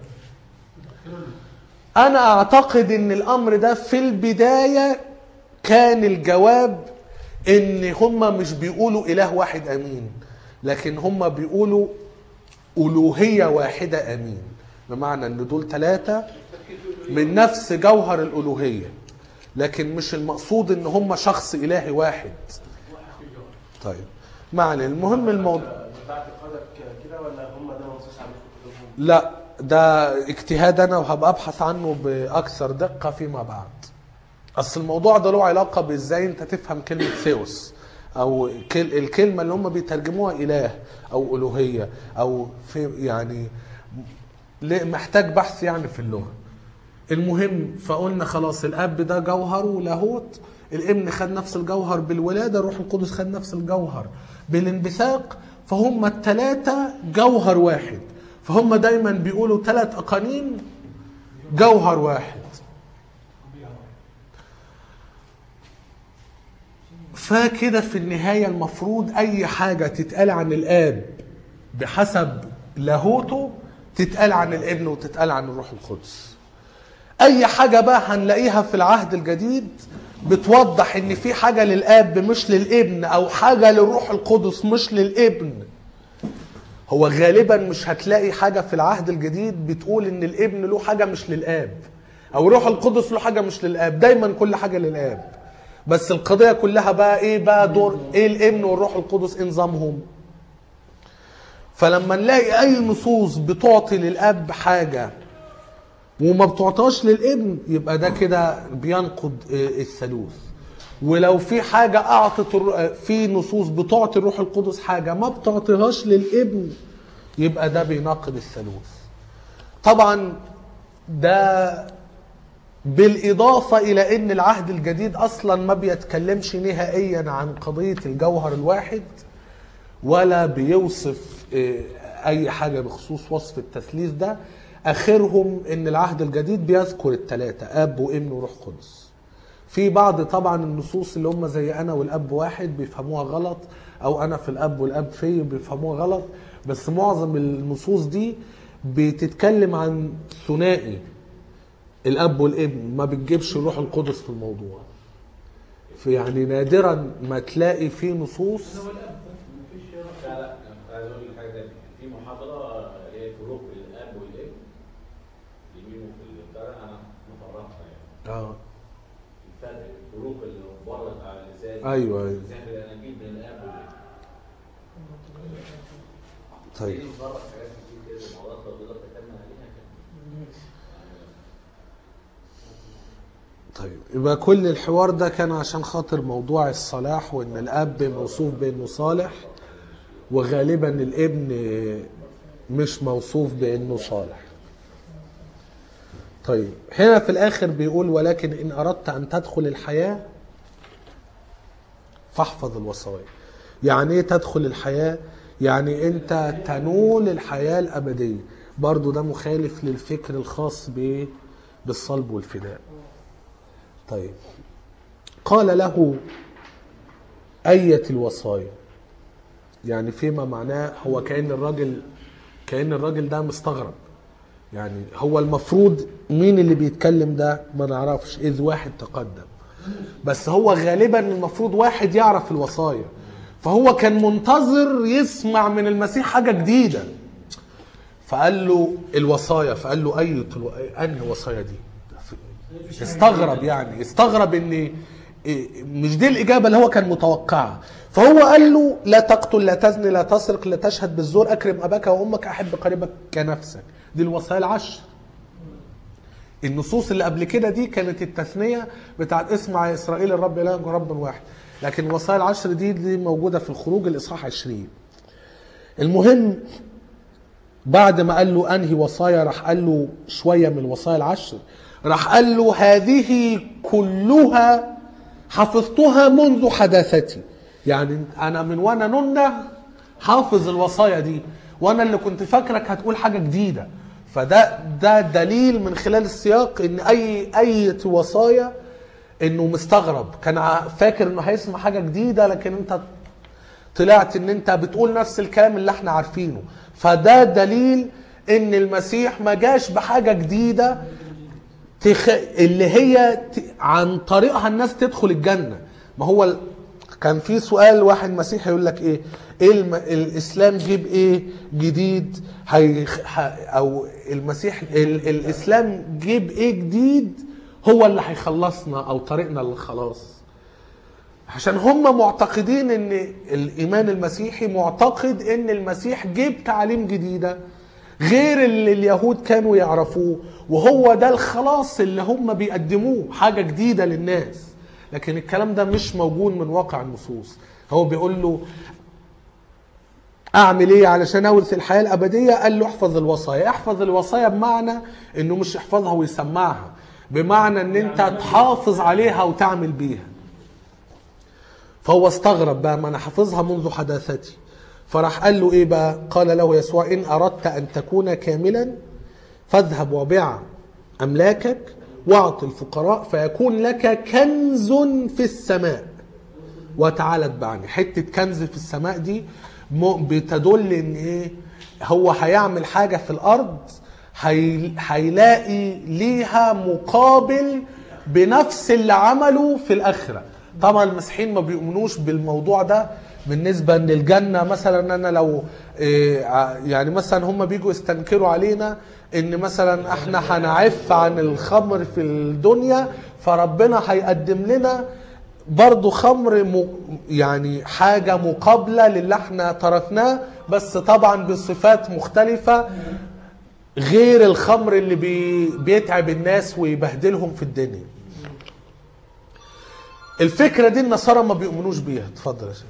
أنا أعتقد إن الأمر ده في البداية كان الجواب إن هم مش بيقولوا إله واحد أمين، لكن هم بيقولوا ألوهية واحدة أمين، بمعنى إن دول ثلاثة من نفس جوهر الألوهية، لكن مش المقصود إن هم شخص إلهي واحد. طيب معنى المهم الموضوع كده ولا هم ده منصوص عليه في كتبهم؟ لا، ده اجتهاد أنا وهبقى أبحث عنه بأكثر دقة فيما بعد. أصل الموضوع ده له علاقة بإزاي أنت تفهم كلمة ثيوس، أو الكلمة اللي هم بيترجموها إله أو ألوهية، أو في يعني محتاج بحث يعني في اللغة. المهم فقلنا خلاص الأب ده جوهر ولاهوت، الابن خد نفس الجوهر بالولادة، الروح القدس خد نفس الجوهر بالانبثاق، فهم الثلاثة جوهر واحد. فهم دايما بيقولوا ثلاث أقانيم جوهر واحد. فكده في النهاية المفروض أي حاجة تتقال عن الآب بحسب لاهوته تتقال عن الابن وتتقال عن الروح القدس. أي حاجة بقى هنلاقيها في العهد الجديد بتوضح إن في حاجة للآب مش للابن، أو حاجة للروح القدس مش للابن. هو غالبا مش هتلاقي حاجة في العهد الجديد بتقول إن الابن له حاجة مش للآب، أو الروح القدس له حاجة مش للآب. دايما كل حاجة للآب، بس القضية كلها بقى ايه بقى دور ايه الابن والروح القدس انظامهم. فلما نلاقي اي نصوص بتعطي للاب حاجة وما بتعطاش للابن، يبقى ده كده بينقض الثالوث. ولو في حاجة أعطت الر- في نصوص بتعطي الروح القدس حاجة ما بتعطيهاش للابن، يبقى ده بيناقض الثالوث. طبعا ده بالإضافة إلى أن العهد الجديد أصلا ما بيتكلمش نهائيا عن قضية الجوهر الواحد، ولا بيوصف آه، أي حاجة بخصوص وصف التثليث ده. آخرهم أن العهد الجديد بيذكر الثلاثة، أب وابن وروح قدس. في بعض طبعا النصوص اللي هم زي أنا والأب واحد بيفهموها غلط، أو أنا في الأب والأب في بيفهموها غلط، بس معظم النصوص دي بتتكلم عن ثنائي الاب والابن، ما بتجيبش الروح القدس في الموضوع. في يعني نادرا ما تلاقي في نصوص. لا لا أنا عايز اقول لك حاجه تانيه. في محاضره اللي هي فروق الاب والابن يمينه في البتاع، انا مفرغها يعني. اه الفرق الفروق اللي بره بتاع اللسان. ايوه ايوه اللسان الاناجيل بين الاب والابن. طيب دي بره حاجات كتير كده، الموضوعات لو تقدر تكمل عليها كده. طيب يبقى كل الحوار ده كان عشان خاطر موضوع الصلاح، وان الاب موصوف بانه صالح، وغالبا الابن مش موصوف بانه صالح. طيب هنا في الاخر بيقول ولكن ان اردت ان تدخل الحياة فاحفظ الوصايا. يعني ايه تدخل الحياة؟ يعني انت تنول الحياة الابدية. برضو ده مخالف للفكر الخاص ب بالصلب والفداء. طيب قال له أية الوصايا، يعني فيما معناه هو كأن الراجل كأن الراجل ده مستغرب. يعني هو المفروض مين اللي بيتكلم ده ما نعرفش، إذ واحد تقدم، بس هو غالبا المفروض واحد يعرف الوصايا، فهو كان منتظر يسمع من المسيح حاجة جديدة. فقال له الوصايا، فقال له أية الو... أنهي وصايا دي؟ استغرب، يعني استغرب ان مش دي الاجابه اللي هو كان متوقعها. فهو قال له لا تقتل، لا تزني، لا تسرق، لا تشهد بالزور، اكرم اباك وامك، احب قريبك كنفسك. دي الوصايا العشر. النصوص اللي قبل كده دي كانت التثنيه بتاعت اسمع يا اسرائيل الرب الهك رب واحد، لكن الوصايا العشر دي دي موجوده في الخروج الاصحاح عشرين. المهم بعد ما قال له انهي وصايا، راح قال له شويه من الوصايا العشر، راح قال له هذه كلها حفظتها منذ حداثتي. يعني انا من وانا ننة حافظ الوصايا دي، وانا اللي كنت فاكرك هتقول حاجة جديدة. فده ده دليل من خلال السياق ان اي اي وصايا انه مستغرب، كان فاكر انه هيسمع حاجة جديدة، لكن انت طلعت ان انت بتقول نفس الكلام اللي احنا عارفينه. فده دليل ان المسيح ما جاش بحاجة جديدة تخ... اللي هي ت... عن طريقها الناس تدخل الجنة. ما هو ال... كان في سؤال واحد مسيحي يقول لك ايه ايه الم... الاسلام جيب ايه جديد، هي... ح... او المسيح ال... الاسلام جيب ايه جديد هو اللي هيخلصنا او طريقنا للخلاص. عشان هم معتقدين ان الايمان المسيحي معتقد ان المسيح جيب تعليم جديدة غير اللي اليهود كانوا يعرفوه، وهو ده الخلاص اللي هم بيقدموه، حاجة جديدة للناس. لكن الكلام ده مش موجود من واقع النصوص. هو بيقول له اعمل ايه علشان اورث الحياة الابدية؟ قال له احفظ الوصايا. احفظ الوصايا بمعنى انه مش يحفظها ويسمعها، بمعنى ان انت تحافظ عليها وتعمل بيها. فهو استغرب بقى، ما انا حافظها منذ حداثتي. فراح قال له ايه بقى؟ قال له يسوع ان اردت ان تكون كاملا فاذهب وبيع املاكك واعط الفقراء فيكون لك كنز في السماء وتعال اتبعني. حته كنز في السماء دي بتدل ان ايه، هو هيعمل حاجه في الارض هيلاقي ليها مقابل بنفس اللي عمله في الاخره. طبعا المسيحيين ما بيؤمنوش بالموضوع ده بالنسبة ان الجنة مثلا، انا لو يعني مثلا هم بيجوا يستنكروا علينا ان مثلا احنا هنعف عن الخمر في الدنيا، فربنا هيقدم لنا برضو خمر يعني حاجة مقابلة للي احنا تركناه، بس طبعا بصفات مختلفة غير الخمر اللي بي بيتعب الناس ويبهدلهم في الدنيا. الفكرة دي النصارى ما بيؤمنوش بيها. اتفضل يا شيخ.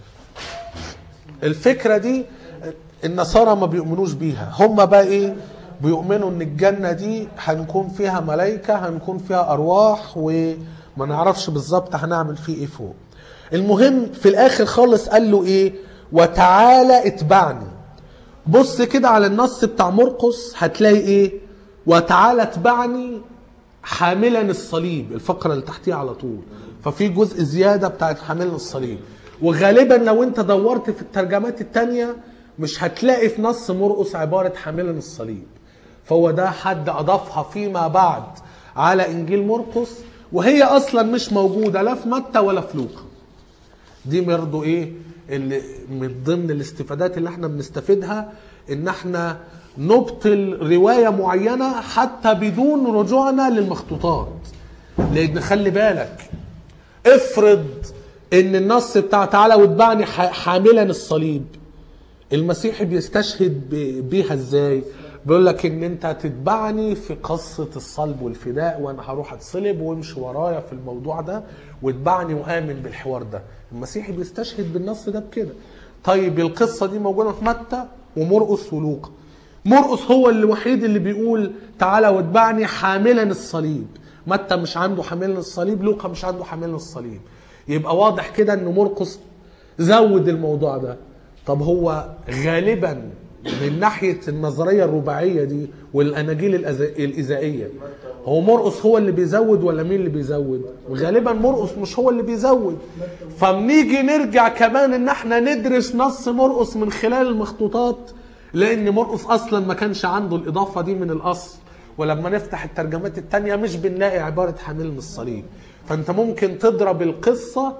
الفكرة دي النصارى ما بيؤمنوش بيها. هم بقى ايه؟ بيؤمنوا ان الجنة دي هنكون فيها ملائكة، هنكون فيها ارواح، وما نعرفش بالظبط هنعمل فيه ايه فوق. المهم في الاخر خالص قال له ايه؟ وتعالى اتبعني. بص كده على النص بتاع مرقس هتلاقي ايه؟ وتعالى اتبعني حاملا الصليب، الفقرة اللي تحتيها على طول. ففي جزء زيادة بتاعت حاملا الصليب. وغالبا لو انت دورت في الترجمات التانية مش هتلاقي في نص مرقس عبارة حاملا الصليب. فهو ده حد اضافها فيما بعد على انجيل مرقس، وهي اصلا مش موجودة لا في متى ولا في لوقا. دي برضه ايه اللي من ضمن الاستفادات اللي احنا بنستفيدها، ان احنا نبطل رواية معينة حتى بدون رجوعنا للمخطوطات. لان خلي بالك، افرض ان النص بتاع تعالى واتبعني حاملا الصليب، المسيحي بيستشهد بيها ازاي؟ بيقول لك ان انت تتبعني في قصة الصلب والفداء، وانا هروح اتصلب وامشي ورايا في الموضوع ده واتبعني وامن بالحوار ده. المسيحي بيستشهد بالنص ده بكده. طيب القصة دي موجودة في متى ومرقس ولوقا. مرقس هو الوحيد اللي بيقول تعالى واتبعني حاملا الصليب. متى مش عنده حاملا الصليب، لوقا مش عنده حاملا الصليب. يبقى واضح كده ان مرقس زود الموضوع ده. طب هو غالبا من ناحية النظرية الرباعية دي والأناجيل الإزائية، هو مرقس هو اللي بيزود ولا مين اللي بيزود؟ غالبا مرقس مش هو اللي بيزود. فبنيجي نرجع كمان ان احنا ندرس نص مرقس من خلال المخطوطات، لان مرقس اصلا ما كانش عنده الإضافة دي من الأصل. ولما نفتح الترجمات التانية مش بنلاقي عبارة حامل من الصليب. فانت ممكن تضرب القصة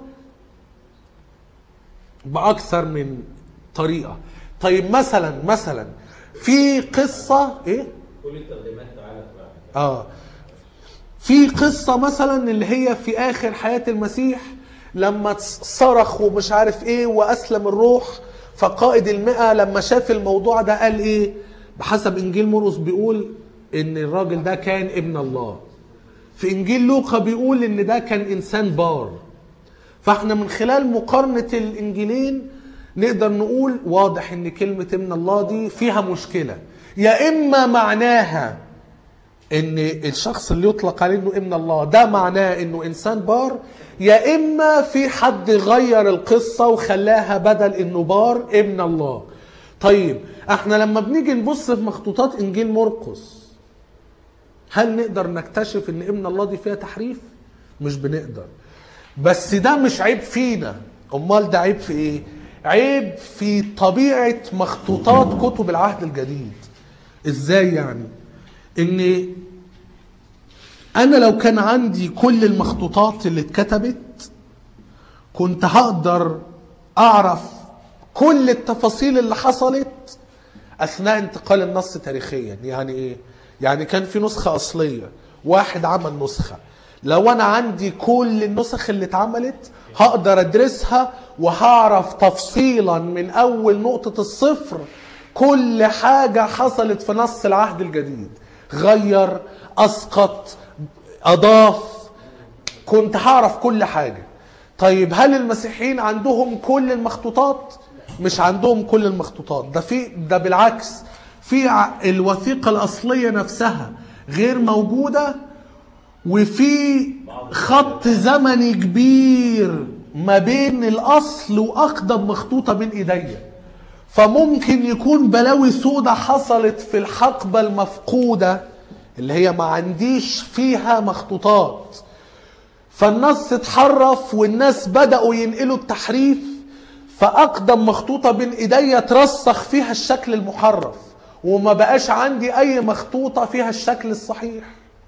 بأكثر من طريقة. طيب مثلا مثلا في قصة ايه؟ كل الترجمات تعالى اتبعني. اه في قصة مثلا اللي هي في آخر حياة المسيح لما صرخ ومش عارف ايه وأسلم الروح. فقائد المئة لما شاف الموضوع ده قال ايه؟ بحسب إنجيل مرقس بيقول ان الراجل ده كان ابن الله. في إنجيل لوقا بيقول ان ده كان إنسان بار. فاحنا من خلال مقارنة الإنجيلين نقدر نقول واضح ان كلمة ابن الله دي فيها مشكلة. يا اما معناها ان الشخص اللي يطلق عليه انه ابن الله ده معناه انه انسان بار، يا اما في حد غير القصة وخلاها بدل انه بار ابن الله. طيب احنا لما بنيجي نبص في مخطوطات انجيل مرقس، هل نقدر نكتشف ان ابن الله دي فيها تحريف؟ مش بنقدر. بس ده مش عيب فينا. امال ده عيب في ايه؟ عيب في طبيعة مخطوطات كتب العهد الجديد. ازاي يعني؟ ان انا لو كان عندي كل المخطوطات اللي اتكتبت كنت هقدر اعرف كل التفاصيل اللي حصلت اثناء انتقال النص تاريخيا. يعني ايه؟ يعني كان في نسخة اصلية، واحد عمل نسخة. لو انا عندي كل النسخ اللي اتعملت هقدر ادرسها وهعرف تفصيلا من اول نقطة الصفر كل حاجة حصلت في نص العهد الجديد. غير، اسقط، اضاف، كنت هعرف كل حاجة. طيب هل المسيحيين عندهم كل المخطوطات؟ مش عندهم كل المخطوطات. ده في ده بالعكس، في الوثيقة الاصلية نفسها غير موجودة، وفي خط زمني كبير ما بين الاصل واقدم مخطوطة بين ايديا. فممكن يكون بلاوي سودة حصلت في الحقبة المفقودة اللي هي ما عنديش فيها مخطوطات، فالنص اتحرف والناس بدأوا ينقلوا التحريف، فأقدم مخطوطة بين ايديا ترسخ فيها الشكل المحرف، وما بقاش عندي اي مخطوطة فيها الشكل الصحيح.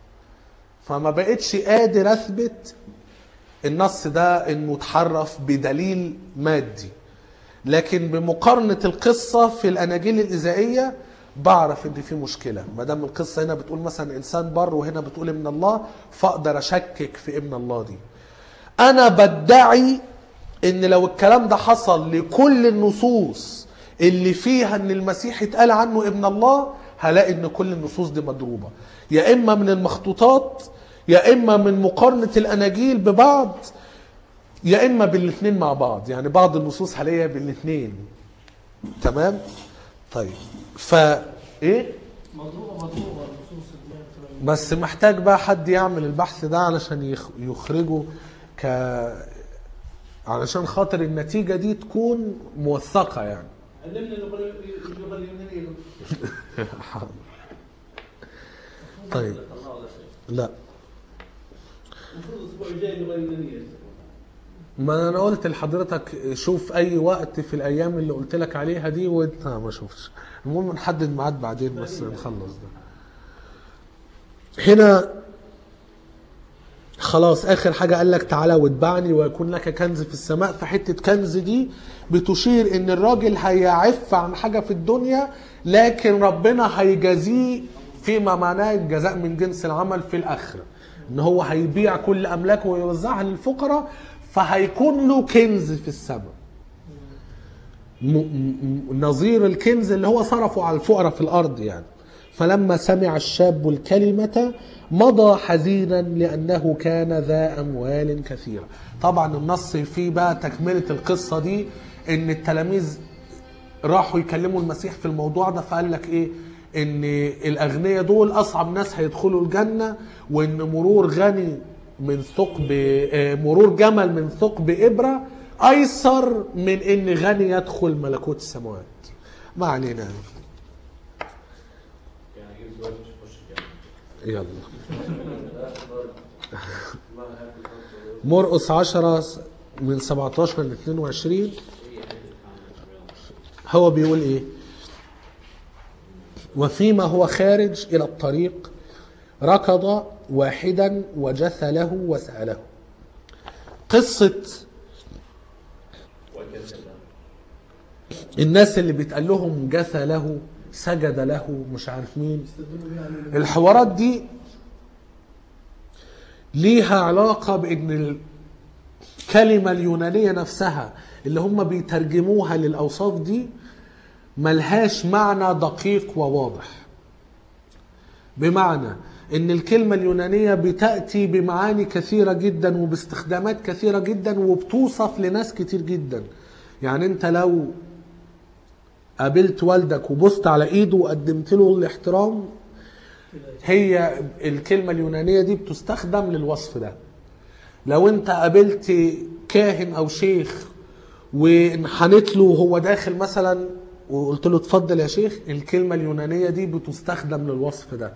فما بقتش قادر اثبت النص ده انه اتحرف بدليل مادي. لكن بمقارنة القصة في الاناجيل الإزائية بعرف ان في مشكلة. ما دام القصة هنا بتقول مثلا انسان بر وهنا بتقول ابن الله، فاقدر اشكك في ابن الله دي. انا بدعي ان لو الكلام ده حصل لكل النصوص اللي فيها ان المسيح اتقال عنه ابن الله، هلاقي ان كل النصوص دي مضروبة، يا اما من المخطوطات يا اما من مقارنة الاناجيل ببعض، يا اما بالاثنين مع بعض، يعني بعض النصوص هلاقيها بالاثنين. تمام. طيب ف ايه مضروبه مضروبه النصوص اللي هي بتبقى- بس محتاج بقى حد يعمل البحث ده علشان يخ- يخرجه ك علشان خاطر النتيجة دي تكون موثقة يعني. علمنا اللغه اللغه اليونانيه. طيب لا، المفروض الاسبوع الجاي اللغه اليونانيه. ما انا قلت لحضرتك شوف اي وقت في الايام اللي قلت لك عليها دي وانت ما شفتش. المهم نحدد ميعاد بعدين بس نخلص ده. هنا خلاص اخر حاجه قال لك تعالى واتبعني ويكون لك كنز في السماء. فحته كنز دي بتشير ان الراجل هيعف عن حاجه في الدنيا، لكن ربنا هيجازيه فيما معناه الجزاء من جنس العمل في الاخره، ان هو هيبيع كل املاكه ويوزعها للفقراء، فهيكون له كنز في السماء م- م- نظير الكنز اللي هو صرفه على الفقراء في الارض يعني. فلما سمع الشاب الكلمة مضى حزينا لأنه كان ذا أموال كثيرة. طبعا النص فيه بقى تكملة القصة دي، ان التلاميذ راحوا يكلموا المسيح في الموضوع ده، فقال لك ايه؟ ان الاغنياء دول اصعب ناس هيدخلوا الجنة، وان مرور غني من ثقب آه، مرور جمل من ثقب إبرة ايسر من ان غني يدخل ملكوت السماوات. ما علينا. يعني اجيب زواج مش هخش الجنه. يلا مرقس عشرة من سبعتاشر ل اتنين وعشرين هو بيقول ايه؟ وفيما هو خارج الى الطريق ركض واحدا وجثى له وسأله. قصة الناس اللي بيتقال لهم جثى له سجد له مش عارف مين، الحوارات دي ليها علاقة بان الكلمة اليونانية نفسها اللي هم بيترجموها للأوصاف دي ملهاش معنى دقيق وواضح. بمعنى ان الكلمة اليونانية بتأتي بمعاني كثيرة جدا وباستخدامات كثيرة جدا وبتوصف لناس كتير جدا. يعني انت لو قابلت والدك وبصت على ايده وقدمت له الاحترام، هي الكلمة اليونانية دي بتستخدم للوصف ده. لو انت قابلت كاهن او شيخ وانحنت له وهو داخل مثلا وقلت له اتفضل يا شيخ، الكلمة اليونانية دي بتستخدم للوصف ده.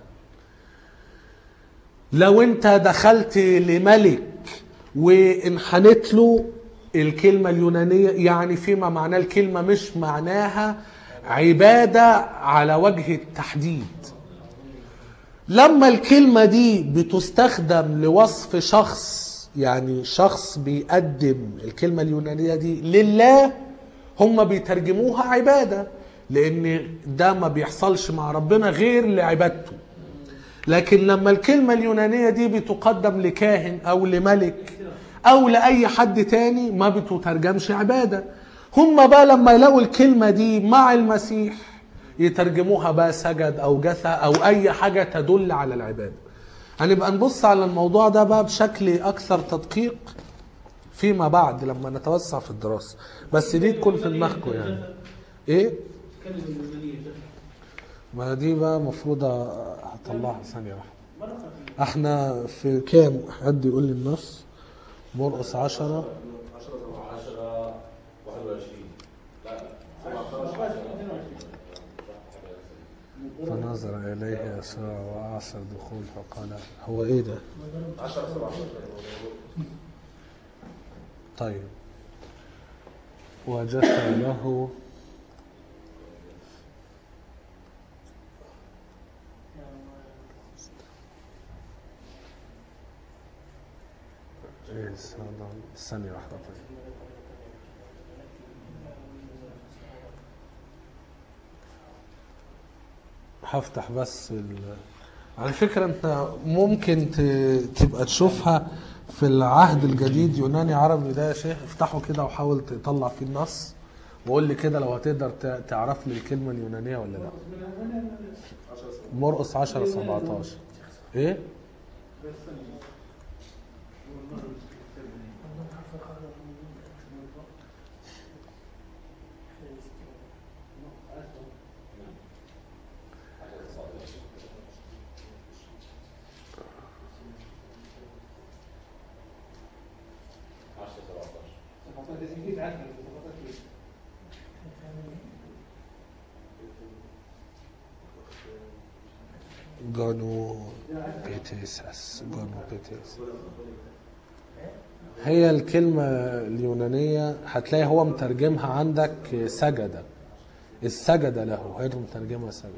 لو انت دخلت لملك وانحنت له، الكلمة اليونانية يعني فيما معناه الكلمة مش معناها عبادة على وجه التحديد. لما الكلمة دي بتستخدم لوصف شخص، يعني شخص بيقدم الكلمة اليونانية دي لله، هم بيترجموها عبادة، لأن ده ما بيحصلش مع ربنا غير لعبادته. لكن لما الكلمة اليونانية دي بتقدم لكاهن أو لملك أو لأي حد تاني ما بتترجمش عبادة. هم بقى لما يلاقوا الكلمة دي مع المسيح يترجموها بقى سجد أو جثى أو أي حاجة تدل على العبادة. هنبقى نبص على الموضوع ده بقى بشكل أكثر تدقيق فيما بعد لما نتوسع في الدراسة، بس دي تكون في دماغكم يعني. إيه؟ كلمه اليونانيه ما دي بقى مفروض هطلعها ثانية واحدة. احنا في كام؟ حد يقول لي النص. مرقس عشرة عشرة واحد وعشرين لا سبعتاشر فنظر إليه يسوع وأعصر دخول فقال هو إيه ده؟ عشرة سبعتاشر طيب وجثى له ايه ثانية واحدة. طيب هفتح بس ال... على فكرة انت ممكن ت... تبقى تشوفها في العهد الجديد يوناني عربي ده يا شيخ. افتحه كده وحاول تطلع فيه النص وقول لي كده لو هتقدر ت... تعرف لي الكلمة اليونانية ولا لا. مرقس عشرة سبعتاشر ايه؟ جانو بيتيسس جانو بيتيسس هي الكلمة اليونانية هتلاقي هو مترجمها عندك سجد، السجد له، هي مترجمها سجد.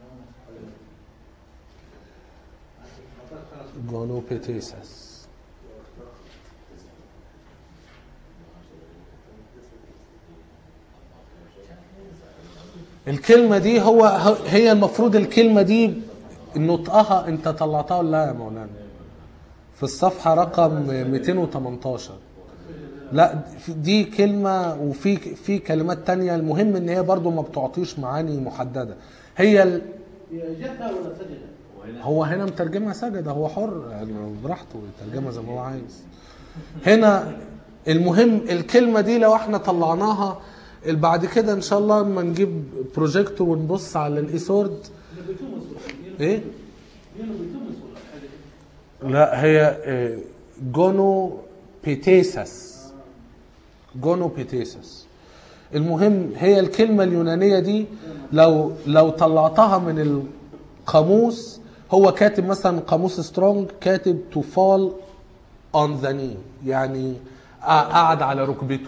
جانو بيتيسس. الكلمة دي هو هي المفروض الكلمة دي نطقها انت طلعتها ولا لا يا مولانا؟ في الصفحة رقم مئتين وثمانية عشر. لا دي كلمة وفي في كلمات تانية، المهم ان هي برضو ما بتعطيش معاني محددة. هي ال... جثة ولا سجدة؟ هو هنا مترجمها سجدة، هو حر يعني براحته يترجمها زي ما هو عايز. هنا المهم الكلمة دي لو احنا طلعناها بعد كده ان شاء الله لما نجيب بروجيكتور ونبص على الايسورد ايه؟ لا هي جونو بيتيسس، جونو بيتيسس. المهم هي الكلمة اليونانية دي لو لو طلعتها من القاموس، هو كاتب مثلا قاموس سترونج كاتب to fall on the knee، يعني قعد على ركبته،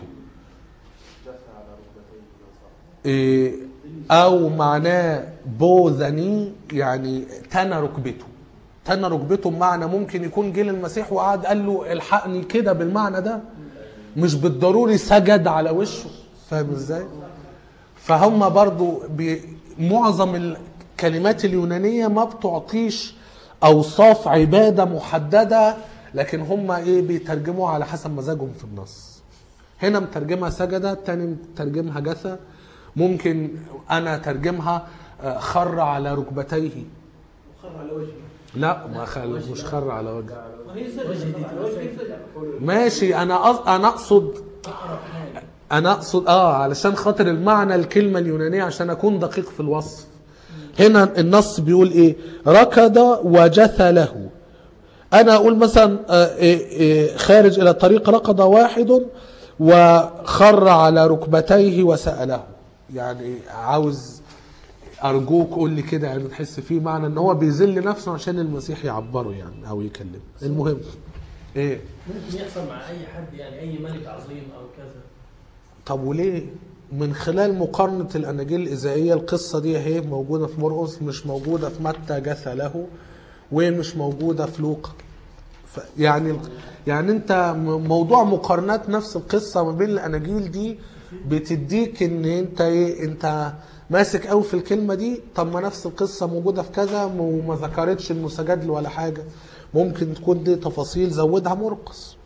او معناه بو ذا ني يعني تنى ركبته. تنى ركبته بمعنى ممكن يكون جه المسيح وقعد قال له الحقني كده بالمعنى ده، مش بالضروري سجد على وشه. فاهم ازاي؟ فهم برضو معظم الكلمات اليونانية ما بتعطيش اوصاف عبادة محددة، لكن هم ايه بيترجموا على حسب مزاجهم في النص. هنا مترجمها سجدة، التاني مترجمها جثة، ممكن انا ترجمها خر على ركبتيه. خر على وجهه. لا ما خل... مش خر على وجهه. وهي سجدة على وجهه سجدة. ماشي انا أص... انا اقصد انا اقصد اه علشان خاطر المعنى الكلمة اليونانية عشان اكون دقيق في الوصف. هنا النص بيقول ايه؟ ركض وجثى له. انا اقول مثلا خارج الى الطريق ركض واحد وخر على ركبتيه وسأله. يعني عاوز ارجوك قول لي كده، يعني تحس فيه معنى ان هو بيذل نفسه عشان المسيح يعبره يعني او يكلمه. المهم ايه ممكن يحصل مع اي حد، يعني اي ملك عظيم او كذا. طب وليه؟ من خلال مقارنة الاناجيل الاذائية القصة دي اهي موجودة في مرقس، مش موجودة في متى جثى له، ومش موجودة في لوقا. يعني يعني انت موضوع مقارنات نفس القصة ما بين الاناجيل دي بتديك ان انت ايه، انت ماسك قوي في الكلمة دي. طب ما نفس القصة موجودة في كذا وما ذكرتش انه سجد له ولا حاجة، ممكن تكون دي تفاصيل زودها مرقس.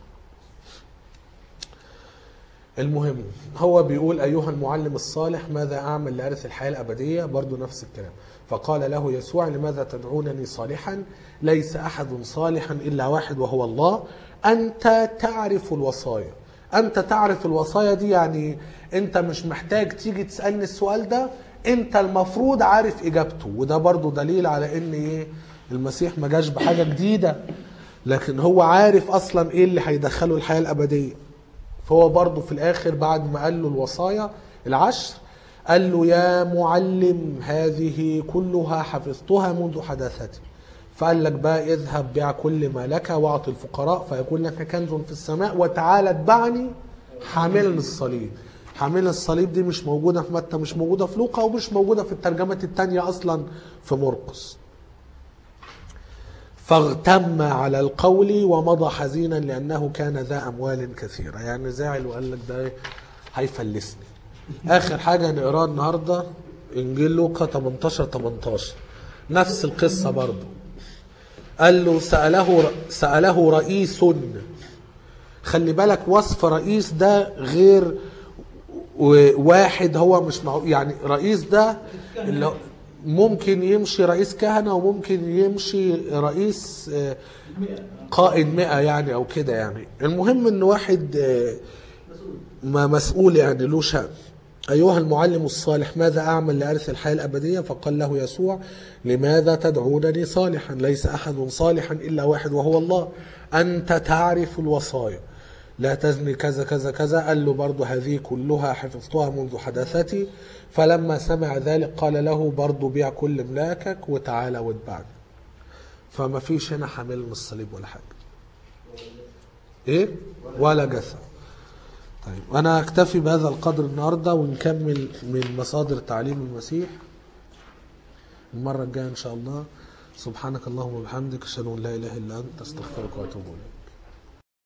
المهم هو بيقول ايها المعلم الصالح ماذا اعمل لارث الحياة الابدية؟ برضو نفس الكلام. فقال له يسوع لماذا تدعونني صالحا؟ ليس احد صالحا الا واحد وهو الله. انت تعرف الوصايا. انت تعرف الوصايا دي يعني انت مش محتاج تيجي تسألني السؤال ده، انت المفروض عارف اجابته. وده برضو دليل على ان ايه المسيح ما جاش بحاجة جديدة، لكن هو عارف اصلا ايه اللي هيدخله الحياة الابدية. فهو برضو في الاخر بعد ما قال له الوصايا العشر قال له يا معلم هذه كلها حفظتها منذ حداثتي. فقال لك بقى اذهب بيع كل ما لك واعطي الفقراء فيكون لك كنز في السماء وتعالى اتبعني حاملا الصليب. حاملا الصليب دي مش موجودة في متى، مش موجودة في لوقا، ومش موجودة في الترجمات التانية أصلا في مرقس. فاغتم على القول ومضى حزينا لأنه كان ذا أموال كثيرة. يعني زعل وقال لك ده هيفلسني. آخر حاجة نقراها النهاردة إنجيل لوقا ثمانية عشر ثمانية عشر، نفس القصة برضو. قال له سأله سأله رئيس. خلي بالك وصف رئيس ده غير واحد، هو مش معه يعني رئيس ده اللي ممكن يمشي رئيس كهنة وممكن يمشي رئيس قائد مئة يعني او كده. يعني المهم ان واحد ما مسؤول يعني له شأن. أيها المعلم الصالح ماذا أعمل لأرث الحياة الأبدية؟ فقال له يسوع لماذا تدعونني صالحا؟ ليس أحد صالحا إلا واحد وهو الله. أنت تعرف الوصايا. لا تزني كذا كذا كذا، قال له برضو هذه كلها حفظتها منذ حداثتي. فلما سمع ذلك قال له برضو بيع كل ملاكك وتعالى واتبعني. فما فيش هنا حامل من الصليب ولا حاجة، ايه ولا جثة. طيب انا اكتفي بهذا القدر النهاردة، ونكمل من مصادر تعليم المسيح المرة الجاية ان شاء الله. سبحانك اللهم وبحمدك، اشهد ان لا اله الا انت، استغفرك واتوب اليك.